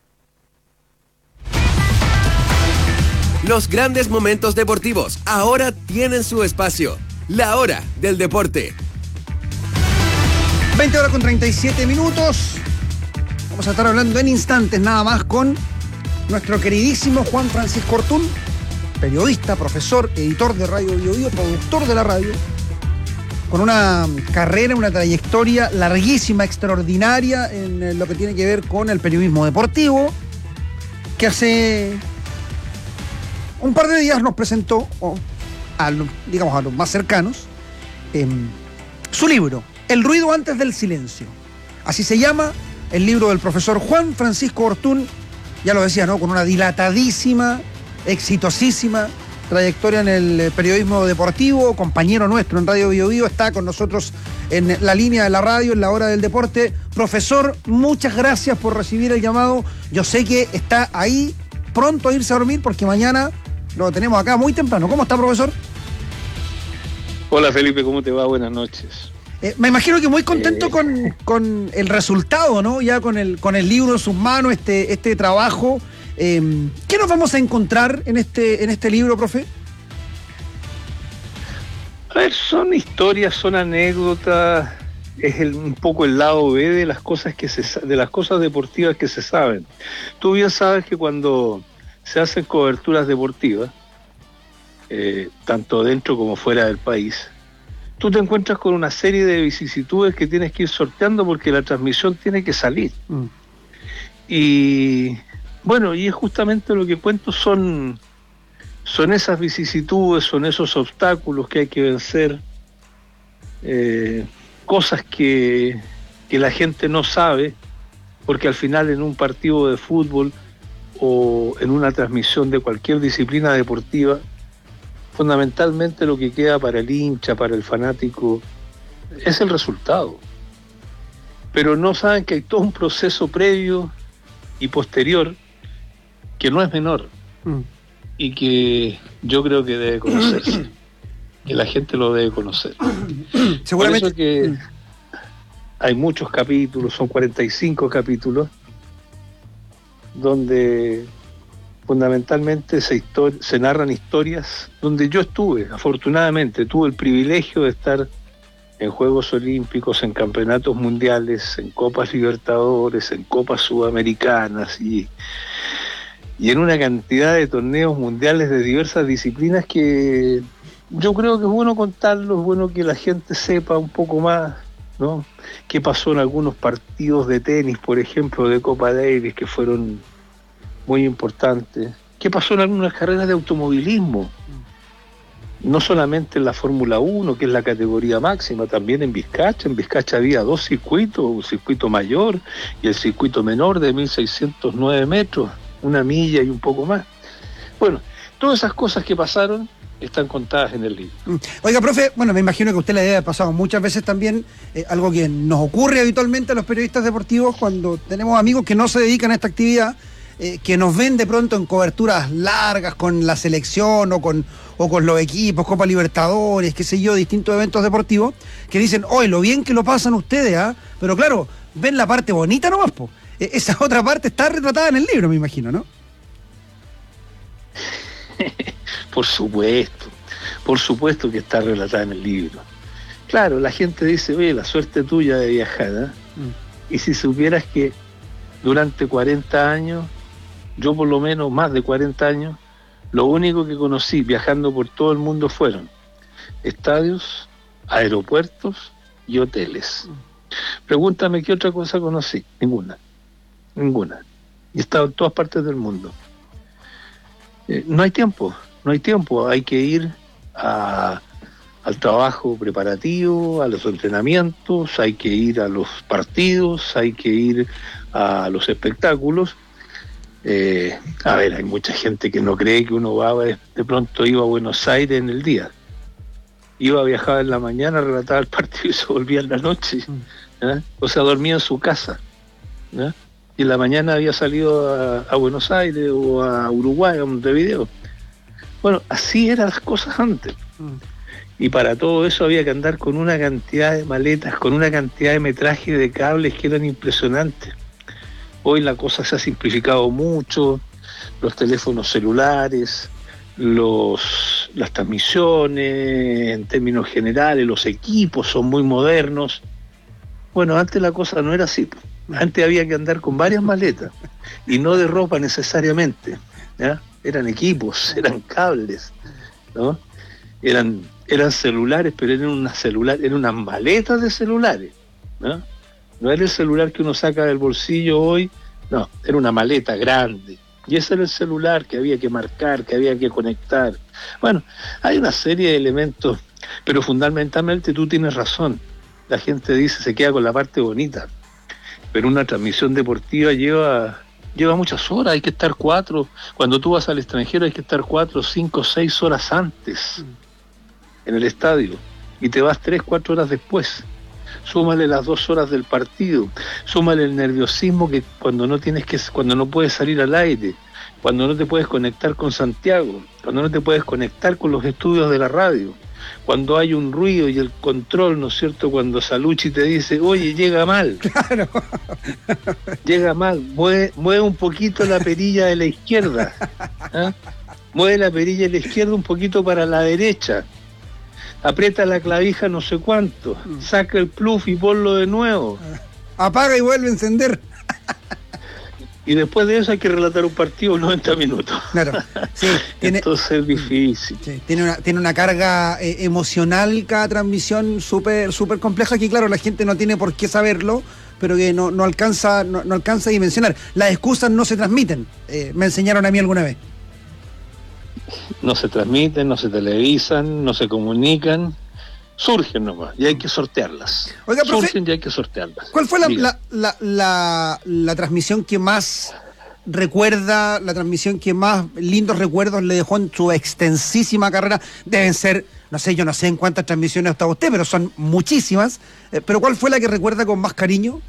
Los grandes momentos deportivos ahora tienen su espacio. La hora del deporte. 20:37. Vamos a estar hablando en instantes nada más con nuestro queridísimo Juan Francisco Ortún, periodista, profesor, editor de Radio Bio Bio, productor de la radio, con una carrera, una trayectoria larguísima, extraordinaria en lo que tiene que ver con el periodismo deportivo, que hace un par de días nos presentó, a los más cercanos, su libro, El ruido antes del silencio. Así se llama el libro del profesor Juan Francisco Ortún, ya lo decía, ¿no? Con una dilatadísima, exitosísima trayectoria en el periodismo deportivo, compañero nuestro en Radio Bio Bio, está con nosotros en la línea de la radio, en la hora del deporte. Profesor, muchas gracias por recibir el llamado. Yo sé que está ahí pronto a irse a dormir porque mañana lo tenemos acá muy temprano. ¿Cómo está, profesor? Hola, Felipe, ¿cómo te va? Buenas noches. Me imagino que muy contento con el resultado, ¿no? Ya con el libro en sus manos, este trabajo. ¿Qué nos vamos a encontrar en este libro, profe? A ver, son historias, son anécdotas, es un poco el lado B de las cosas de las cosas deportivas que se saben. Tú bien sabes que cuando se hacen coberturas deportivas, tanto dentro como fuera del país, tú te encuentras con una serie de vicisitudes que tienes que ir sorteando porque la transmisión tiene que salir. Y bueno, y es justamente lo que cuento, son esas vicisitudes, son esos obstáculos que hay que vencer, cosas que la gente no sabe, porque al final en un partido de fútbol o en una transmisión de cualquier disciplina deportiva, fundamentalmente lo que queda para el hincha, para el fanático, es el resultado. Pero no saben que hay todo un proceso previo y posterior que no es menor y que yo creo que debe conocerse, que la gente lo debe conocer. Seguramente. Por eso que hay muchos capítulos, son 45 capítulos, donde fundamentalmente se narran historias donde yo estuve, afortunadamente, tuve el privilegio de estar en Juegos Olímpicos, en campeonatos mundiales, en Copas Libertadores, en Copas Sudamericanas, y y en una cantidad de torneos mundiales de diversas disciplinas que yo creo que es bueno contarlo, es bueno que la gente sepa un poco más, ¿no? Qué pasó en algunos partidos de tenis, por ejemplo, de Copa Davis, que fueron muy importantes. ¿Qué pasó en algunas carreras de automovilismo? No solamente en la Fórmula 1, que es la categoría máxima, también en Vizcacha. En Vizcacha había 2 circuitos, un circuito mayor y el circuito menor de 1.609 metros, 1 milla y un poco más. Bueno, todas esas cosas que pasaron están contadas en el libro. Oiga, profe, bueno, me imagino que a usted le debe haber pasado muchas veces también algo que nos ocurre habitualmente a los periodistas deportivos cuando tenemos amigos que no se dedican a esta actividad, que nos ven de pronto en coberturas largas con la selección o con los equipos, Copa Libertadores, qué sé yo, distintos eventos deportivos, que dicen, oye, lo bien que lo pasan ustedes, ¿ah? Pero claro, ven la parte bonita nomás, po. Esa otra parte está retratada en el libro, me imagino, ¿no? Por supuesto que está relatada en el libro. Claro, la gente dice, oye, la suerte tuya de viajar, ¿eh? Y si supieras que durante 40 años, yo por lo menos más de 40 años, lo único que conocí viajando por todo el mundo fueron estadios, aeropuertos y hoteles. Pregúntame qué otra cosa conocí. Ninguna. Y he estado en todas partes del mundo. No hay tiempo, hay que ir al trabajo preparativo, a los entrenamientos, hay que ir a los partidos, hay que ir a los espectáculos. Hay mucha gente que no cree que uno va, de pronto iba a Buenos Aires en el día, iba a viajar en la mañana, relataba el partido y se volvía en la noche, ¿eh? O sea, dormía en su casa, ¿eh? Y en la mañana había salido a Buenos Aires o a Uruguay a Montevideo. Bueno, así eran las cosas antes. Y para todo eso había que andar con una cantidad de maletas, con una cantidad de metraje de cables que eran impresionantes. Hoy la cosa se ha simplificado mucho, los teléfonos celulares, las transmisiones, en términos generales, los equipos son muy modernos. Bueno, antes la cosa no era así. Antes había que andar con varias maletas, y no de ropa necesariamente, ¿ya? Eran equipos, eran cables, ¿no? Eran celulares, pero eran unas maletas de celulares, ¿no? No era el celular que uno saca del bolsillo hoy, no, era una maleta grande. Y ese era el celular que había que marcar, que había que conectar. Bueno, hay una serie de elementos, pero fundamentalmente tú tienes razón. La gente dice, se queda con la parte bonita. Pero una transmisión deportiva lleva muchas horas, hay que estar 4. Cuando tú vas al extranjero hay que estar 4, 5, 6 horas antes en el estadio. Y te vas 3, 4 horas después. Súmale las 2 horas del partido, súmale el nerviosismo que cuando no puedes salir al aire, cuando no te puedes conectar con Santiago, cuando no te puedes conectar con los estudios de la radio, cuando hay un ruido y el control, ¿no es cierto? Cuando Salucci te dice, oye, llega mal. Claro. Llega mal, mueve un poquito la perilla de la izquierda, ¿eh? Mueve la perilla de la izquierda un poquito para la derecha. Aprieta la clavija no sé cuánto, saca el pluf y ponlo de nuevo. Apaga y vuelve a encender. Y después de eso hay que relatar un partido 90 minutos. Claro. Sí, entonces es difícil. Sí, tiene una carga emocional cada transmisión súper compleja que claro, la gente no tiene por qué saberlo, pero que no alcanza a dimensionar. Las excusas no se transmiten, me enseñaron a mí alguna vez. No se transmiten, no se televisan, no se comunican, surgen nomás y hay que sortearlas. Oiga, profe, surgen y hay que sortearlas. ¿Cuál fue la transmisión que más recuerda, la transmisión que más lindos recuerdos le dejó en su extensísima carrera? Deben ser, yo no sé en cuántas transmisiones ha estado usted, pero son muchísimas. ¿Pero cuál fue la que recuerda con más cariño?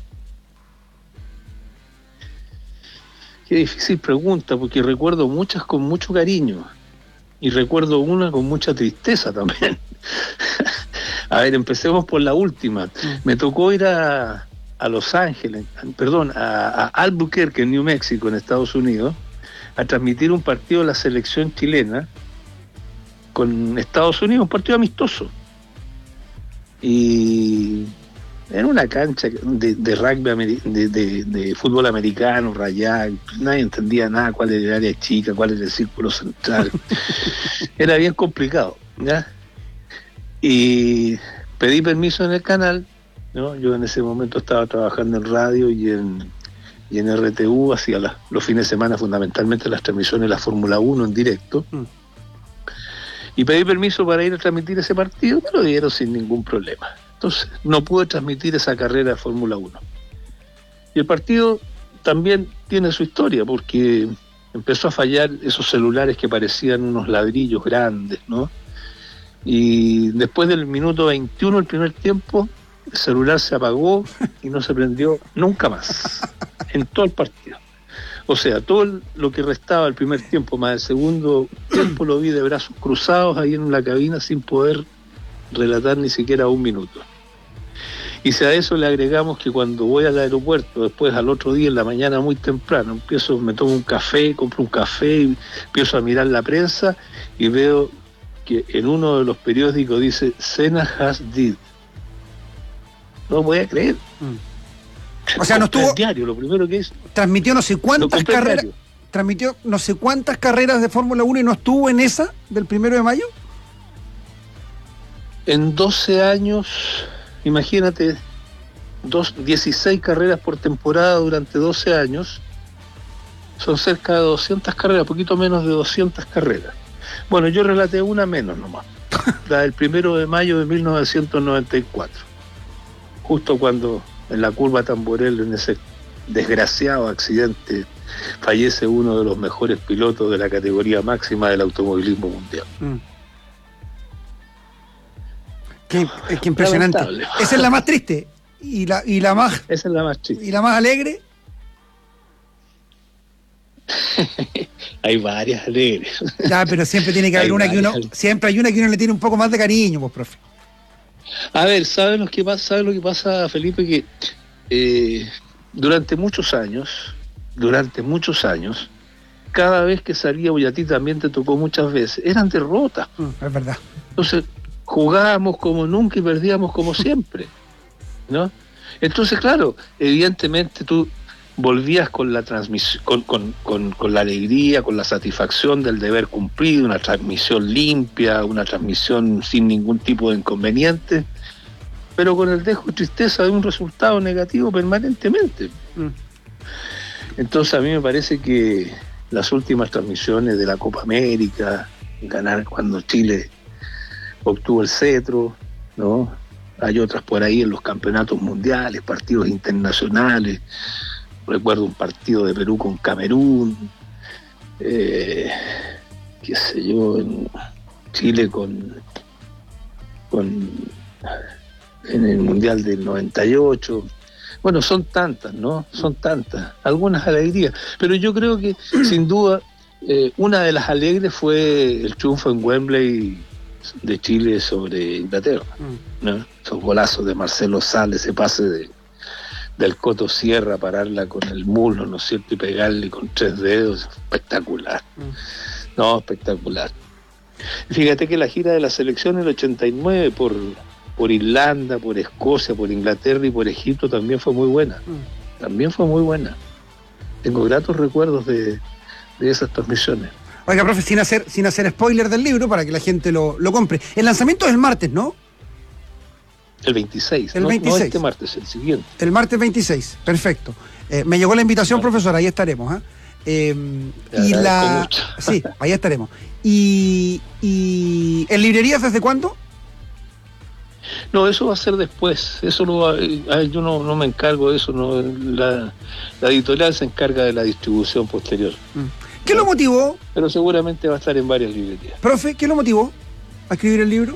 Qué difícil pregunta, porque recuerdo muchas con mucho cariño. Y recuerdo una con mucha tristeza también. A ver, empecemos por la última. Me tocó ir a Los Ángeles, a Albuquerque, en New México, en Estados Unidos, a transmitir un partido de la selección chilena con Estados Unidos, un partido amistoso. Y en una cancha de rugby, de fútbol americano, rayado, nadie entendía nada, cuál era el área chica, cuál era el círculo central. Era bien complicado, ¿ya? Y pedí permiso en el canal, ¿no? Yo en ese momento estaba trabajando en radio y en RTU, hacía los fines de semana fundamentalmente las transmisiones de la Fórmula 1 en directo. Y pedí permiso para ir a transmitir ese partido, me lo dieron sin ningún problema. Entonces, no pude transmitir esa carrera de Fórmula 1. Y el partido también tiene su historia, porque empezó a fallar esos celulares que parecían unos ladrillos grandes, ¿no? Y después del minuto 21, el primer tiempo, el celular se apagó y no se prendió nunca más, en todo el partido. O sea, todo lo que restaba el primer tiempo más el segundo tiempo lo vi de brazos cruzados ahí en la cabina sin poder relatar ni siquiera un minuto. Y si a eso le agregamos que cuando voy al aeropuerto, después al otro día en la mañana muy temprano, me tomo un café, compro un café y empiezo a mirar la prensa y veo que en uno de los periódicos dice Senna has died. No voy a creer. O sea, no estuvo. Diario, lo primero que hizo. Transmitió no sé cuántas carreras. Transmitió no sé cuántas carreras de Fórmula 1 y no estuvo en esa del 1 de mayo. En 12 años, imagínate, 16 carreras por temporada durante 12 años. Son cerca de 200 carreras, poquito menos de 200 carreras. Bueno, yo relaté una menos nomás. La del 1 de mayo de 1994. Justo cuando en la curva Tamborel, en ese desgraciado accidente, fallece uno de los mejores pilotos de la categoría máxima del automovilismo mundial. Qué impresionante. Lamentable. Esa es la más triste. Y la más. Esa es la más triste. ¿Y la más alegre? Hay varias alegres. Ya, pero siempre tiene que haber una que uno. Siempre hay una que uno le tiene un poco más de cariño, pues, profe. A ver, ¿sabes lo que pasa, Felipe? Que durante muchos años, cada vez que salía, y a ti también te tocó muchas veces, eran derrotas. Es verdad. Entonces, jugábamos como nunca y perdíamos como siempre, ¿no? Entonces, claro, evidentemente tú volvías con la transmisión, con la alegría, con la satisfacción del deber cumplido, una transmisión limpia, una transmisión sin ningún tipo de inconveniente, pero con el dejo de tristeza de un resultado negativo permanentemente. Entonces a mí me parece que las últimas transmisiones de la Copa América, ganar cuando Chile obtuvo el cetro, ¿no? Hay otras por ahí en los campeonatos mundiales, partidos internacionales. Recuerdo un partido de Perú con Camerún, qué sé yo, en Chile en el Mundial del 98. Bueno, son tantas, ¿no? Son tantas, algunas alegrías. Pero yo creo que, sin duda, una de las alegres fue el triunfo en Wembley de Chile sobre Inglaterra, ¿no? Esos golazos de Marcelo Sales, ese pase del Coto Sierra, pararla con el muslo, ¿no es cierto? Y pegarle con 3 dedos, espectacular. No, espectacular. Fíjate que la gira de la selección en el 89 por Irlanda, por Escocia, por Inglaterra y por Egipto también fue muy buena. También fue muy buena. Tengo gratos recuerdos de esas transmisiones. Oiga, profe, sin hacer spoiler del libro para que la gente lo compre. El lanzamiento es el martes, ¿no? El 26. El 26. No este martes, el siguiente. El martes 26, perfecto. Me llegó la invitación, profesor, ahí estaremos. Sí, ahí estaremos. ¿Y en librerías desde cuándo? No, eso va a ser después. Eso yo no me encargo de eso. No, la editorial se encarga de la distribución posterior. ¿Qué lo motivó? Pero seguramente va a estar en varias librerías. Profe, ¿qué lo motivó a escribir el libro?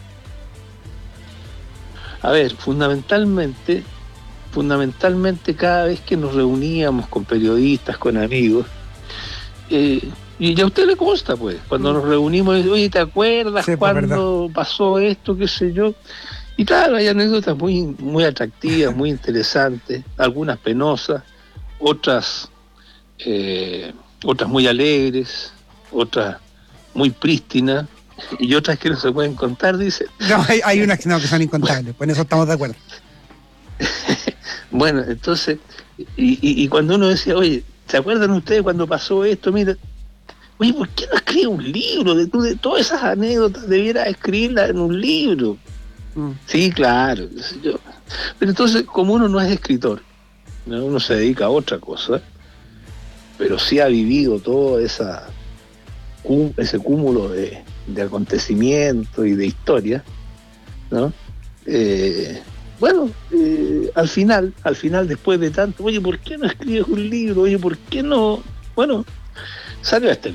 A ver, fundamentalmente cada vez que nos reuníamos con periodistas, con amigos, y ya a usted le consta, pues, cuando nos reunimos, oye, ¿te acuerdas cuando pasó esto, qué sé yo? Y claro, hay anécdotas muy, muy atractivas, muy interesantes, algunas penosas, otras muy alegres, otras muy prístinas, y otras que no se pueden contar, dice. No, hay unas que son incontables, pues en eso estamos de acuerdo. Bueno, entonces, y cuando uno decía, oye, ¿se acuerdan ustedes cuando pasó esto? Mira, oye, ¿por qué no escribe un libro? De todas esas anécdotas debiera escribirlas en un libro. Sí, claro. Pero entonces, como uno no es escritor, ¿no? Uno se dedica a otra cosa, pero sí ha vivido todo ese cúmulo de acontecimientos y de historia, ¿no? Al final, después de tanto, oye, ¿por qué no escribes un libro? Oye, ¿por qué no? Bueno, salió este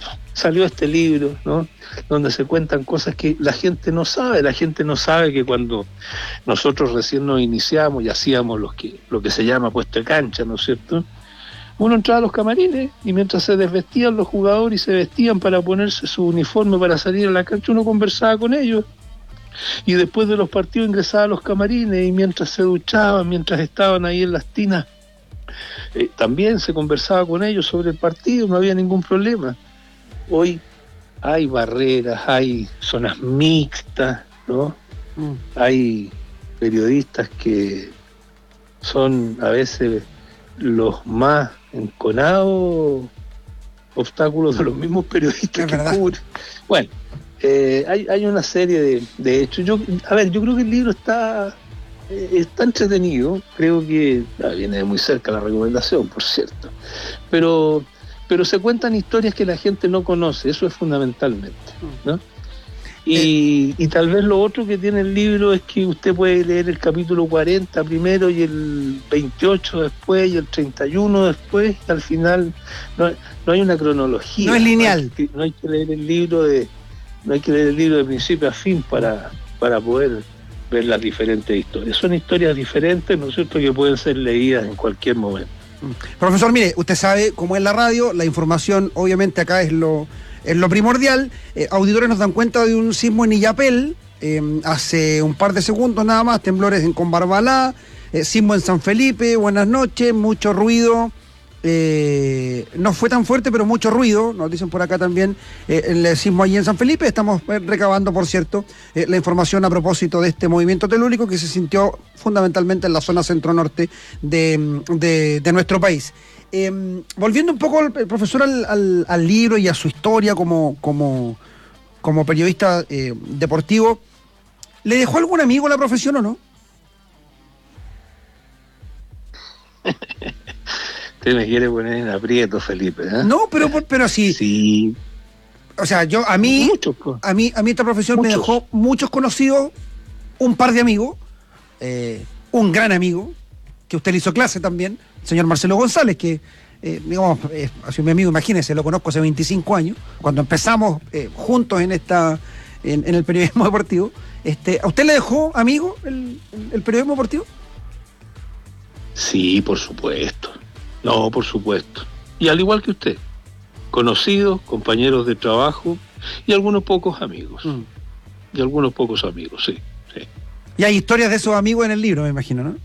libro, ¿no? Donde se cuentan cosas que la gente no sabe. La gente no sabe que cuando nosotros recién nos iniciamos y hacíamos lo que se llama puesto de cancha, ¿no es cierto? Uno entraba a los camarines y mientras se desvestían los jugadores y se vestían para ponerse su uniforme para salir a la cancha, uno conversaba con ellos. Y después de los partidos ingresaba a los camarines y mientras se duchaban, mientras estaban ahí en las tinas, también se conversaba con ellos sobre el partido, no había ningún problema. Hoy hay barreras, hay zonas mixtas, ¿no? Hay periodistas que son a veces los más enconados obstáculos de los mismos periodistas que cubren. Bueno, hay una serie de hechos. Yo creo que el libro está entretenido. Creo que viene de muy cerca la recomendación, por cierto. Pero se cuentan historias que la gente no conoce, eso es fundamentalmente, ¿no? Y tal vez lo otro que tiene el libro es que usted puede leer el capítulo 40 primero y el 28 después y el 31 después, y al final no hay una cronología. No es lineal. No hay que leer el libro de principio a fin para poder ver las diferentes historias. Son historias diferentes, ¿no es cierto?, que pueden ser leídas en cualquier momento. Profesor, mire, usted sabe cómo es la radio, la información obviamente acá es lo primordial. Auditores nos dan cuenta de un sismo en Illapel, hace un par de segundos nada más, temblores en Combarbalá, sismo en San Felipe, buenas noches, mucho ruido. No fue tan fuerte, pero mucho ruido, nos dicen por acá también, el sismo allí en San Felipe. Estamos recabando, por cierto, la información a propósito de este movimiento telúrico que se sintió fundamentalmente en la zona centro-norte de nuestro país. Volviendo un poco, el profesor, al libro y a su historia como periodista deportivo, ¿le dejó algún amigo la profesión o no? Usted me quiere poner en aprieto, Felipe, ¿eh? No, pero sí. Sí. O sea, a mí esta profesión me dejó muchos conocidos, un par de amigos, un gran amigo, que usted le hizo clase también, el señor Marcelo González, que, ha sido mi amigo, imagínese, lo conozco hace 25 años, cuando empezamos juntos en el periodismo deportivo. ¿A usted le dejó, amigo, el periodismo deportivo? Sí, por supuesto. No, por supuesto. Y al igual que usted, conocidos, compañeros de trabajo y algunos pocos amigos. Y algunos pocos amigos, sí. Y hay historias de esos amigos en el libro, me imagino, ¿no?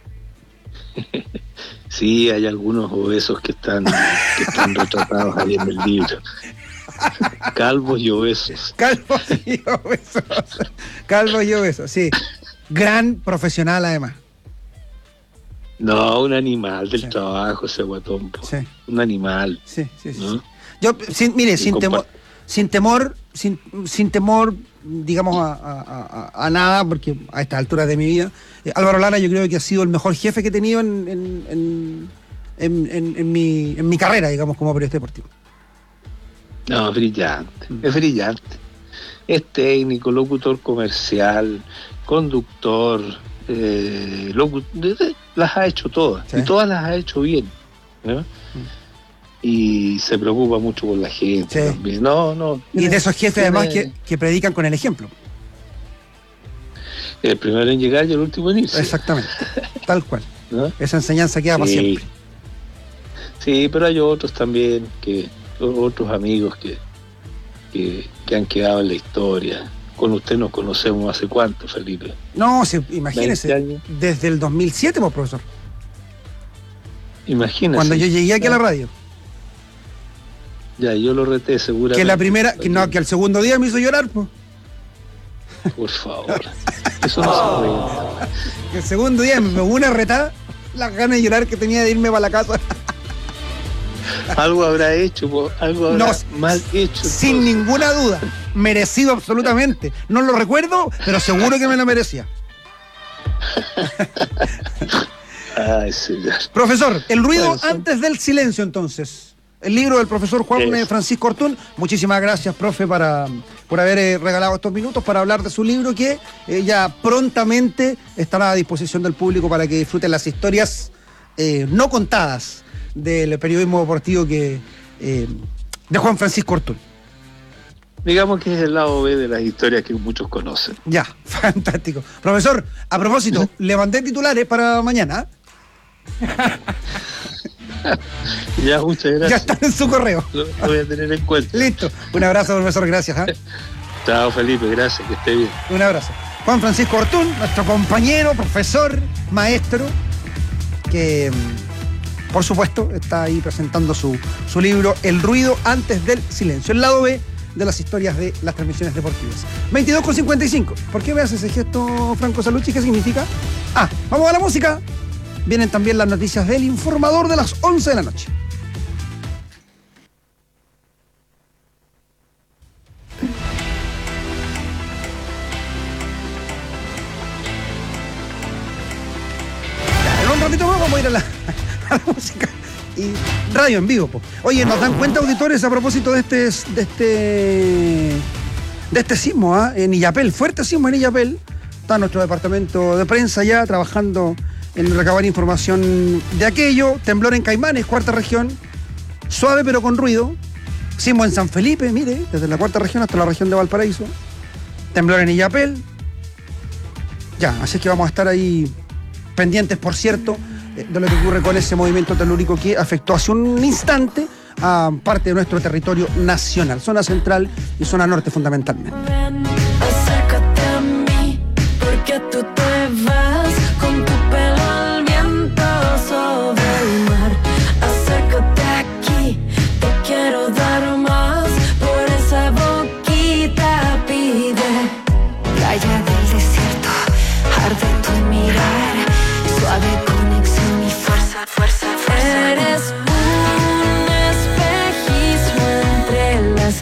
Sí, hay algunos obesos que están retratados ahí en el libro. Calvos y obesos. Calvos y obesos, sí. Gran profesional, además. No, un animal del trabajo ese guatón. Sí. Un animal. Sí. ¿No? Yo, sin temor, digamos, a nada, porque a estas alturas de mi vida, Álvaro Lara yo creo que ha sido el mejor jefe que he tenido en mi carrera, digamos, como periodista deportivo. No, es brillante. Es técnico, locutor comercial, conductor, las ha hecho todas, y todas las ha hecho bien, ¿no? Y se preocupa mucho por la gente también. Y de esos jefes además que predican con el ejemplo. El primero en llegar y el último en irse. Exactamente, tal cual. ¿No? Esa enseñanza queda para siempre. Sí, pero hay otros también, otros amigos que han quedado en la historia. Con usted nos conocemos hace cuánto, Felipe. No, imagínese, desde el 2007, pues, profesor. Imagínese. Cuando yo llegué aquí a la radio. Ya, yo lo reté seguramente. Que la primera, que al segundo día me hizo llorar, pues. Por favor. Eso no se puede. El segundo día me hubo una retada. Las ganas de llorar que tenía de irme para la casa. Algo habrá hecho, algo habrá mal hecho. Sin ninguna duda. Merecido absolutamente. No lo recuerdo, pero seguro que me lo merecía. Ay, señor. Profesor, el ruido antes del silencio, entonces. El libro del profesor Juan Francisco Ortún. Muchísimas gracias, profe, por haber regalado estos minutos para hablar de su libro, que ya prontamente estará a disposición del público para que disfruten las historias no contadas del periodismo deportivo de Juan Francisco Ortún. Digamos que es el lado B de las historias que muchos conocen. Ya, fantástico. Profesor, a propósito, le mandé titulares para mañana. Ya, muchas gracias. Ya están en su correo. Lo voy a tener en cuenta. Listo. Un abrazo, profesor. Gracias. Chao, Felipe. Gracias. Que esté bien. Un abrazo. Juan Francisco Ortún, nuestro compañero, profesor, maestro, que por supuesto está ahí presentando su libro El ruido antes del silencio, el lado B de las historias de las transmisiones deportivas. 22:55. ¿Por qué me haces ese gesto, Franco Salucci? ¿Qué significa? Vamos a la música. Vienen también las noticias del informador de las 11 de la noche. En un ratito más vamos a ir a la música y radio en vivo. Oye, nos dan cuenta, auditores, a propósito de este sismo en Illapel, fuerte sismo en Illapel. Está nuestro departamento de prensa ya trabajando en recabar información de aquello. Temblor en Caimanes, cuarta región, suave pero con ruido. Sismo en San Felipe, mire, desde la cuarta región hasta la región de Valparaíso. Temblor en Illapel. Ya, así que vamos a estar ahí pendientes, por cierto, de lo que ocurre con ese movimiento telúrico que afectó hace un instante a parte de nuestro territorio nacional, zona central y zona norte fundamentalmente. Acércate a mí, porque tú te vas con tu pelo al viento sobre el mar. Acércate aquí, te quiero dar más, por esa boquita pide. Playa del desierto, arde tu mirar, suave conexión y fuerza, fuerza, fuerza. Eres un espejismo entre las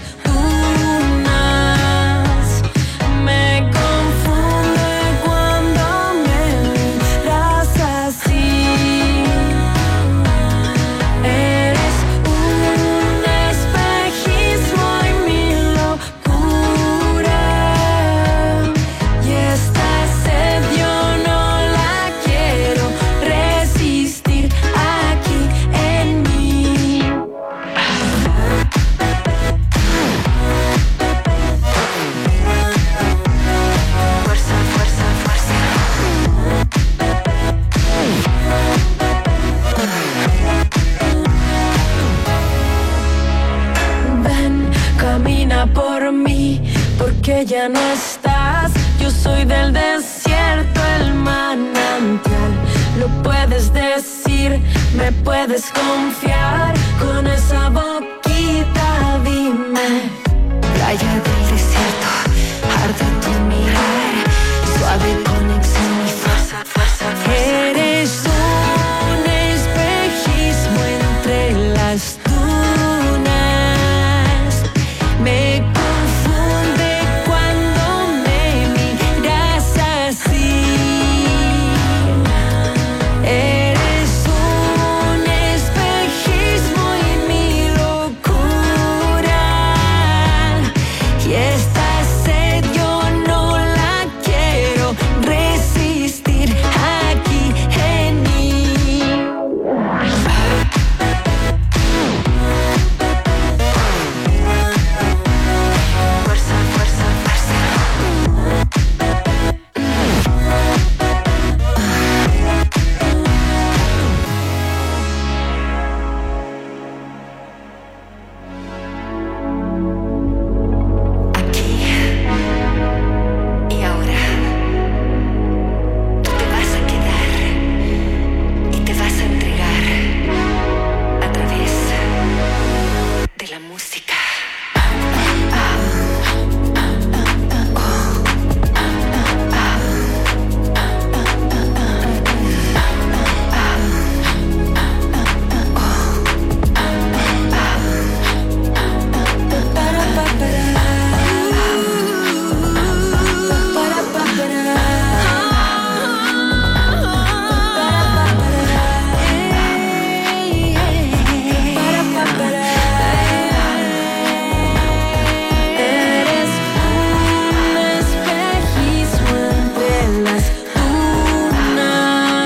dunas. Me confunde cuando me miras así. Eres un espejismo y mi locura. Y esta sed yo no la quiero resistir aquí en mí. Fuerza, fuerza, fuerza. Ven, camina por mí, porque ya no estás. Yo soy del desierto, el manantial. Lo puedes decir, me puedes confiar. Con esa boquita dime. Playa del desierto, arde tu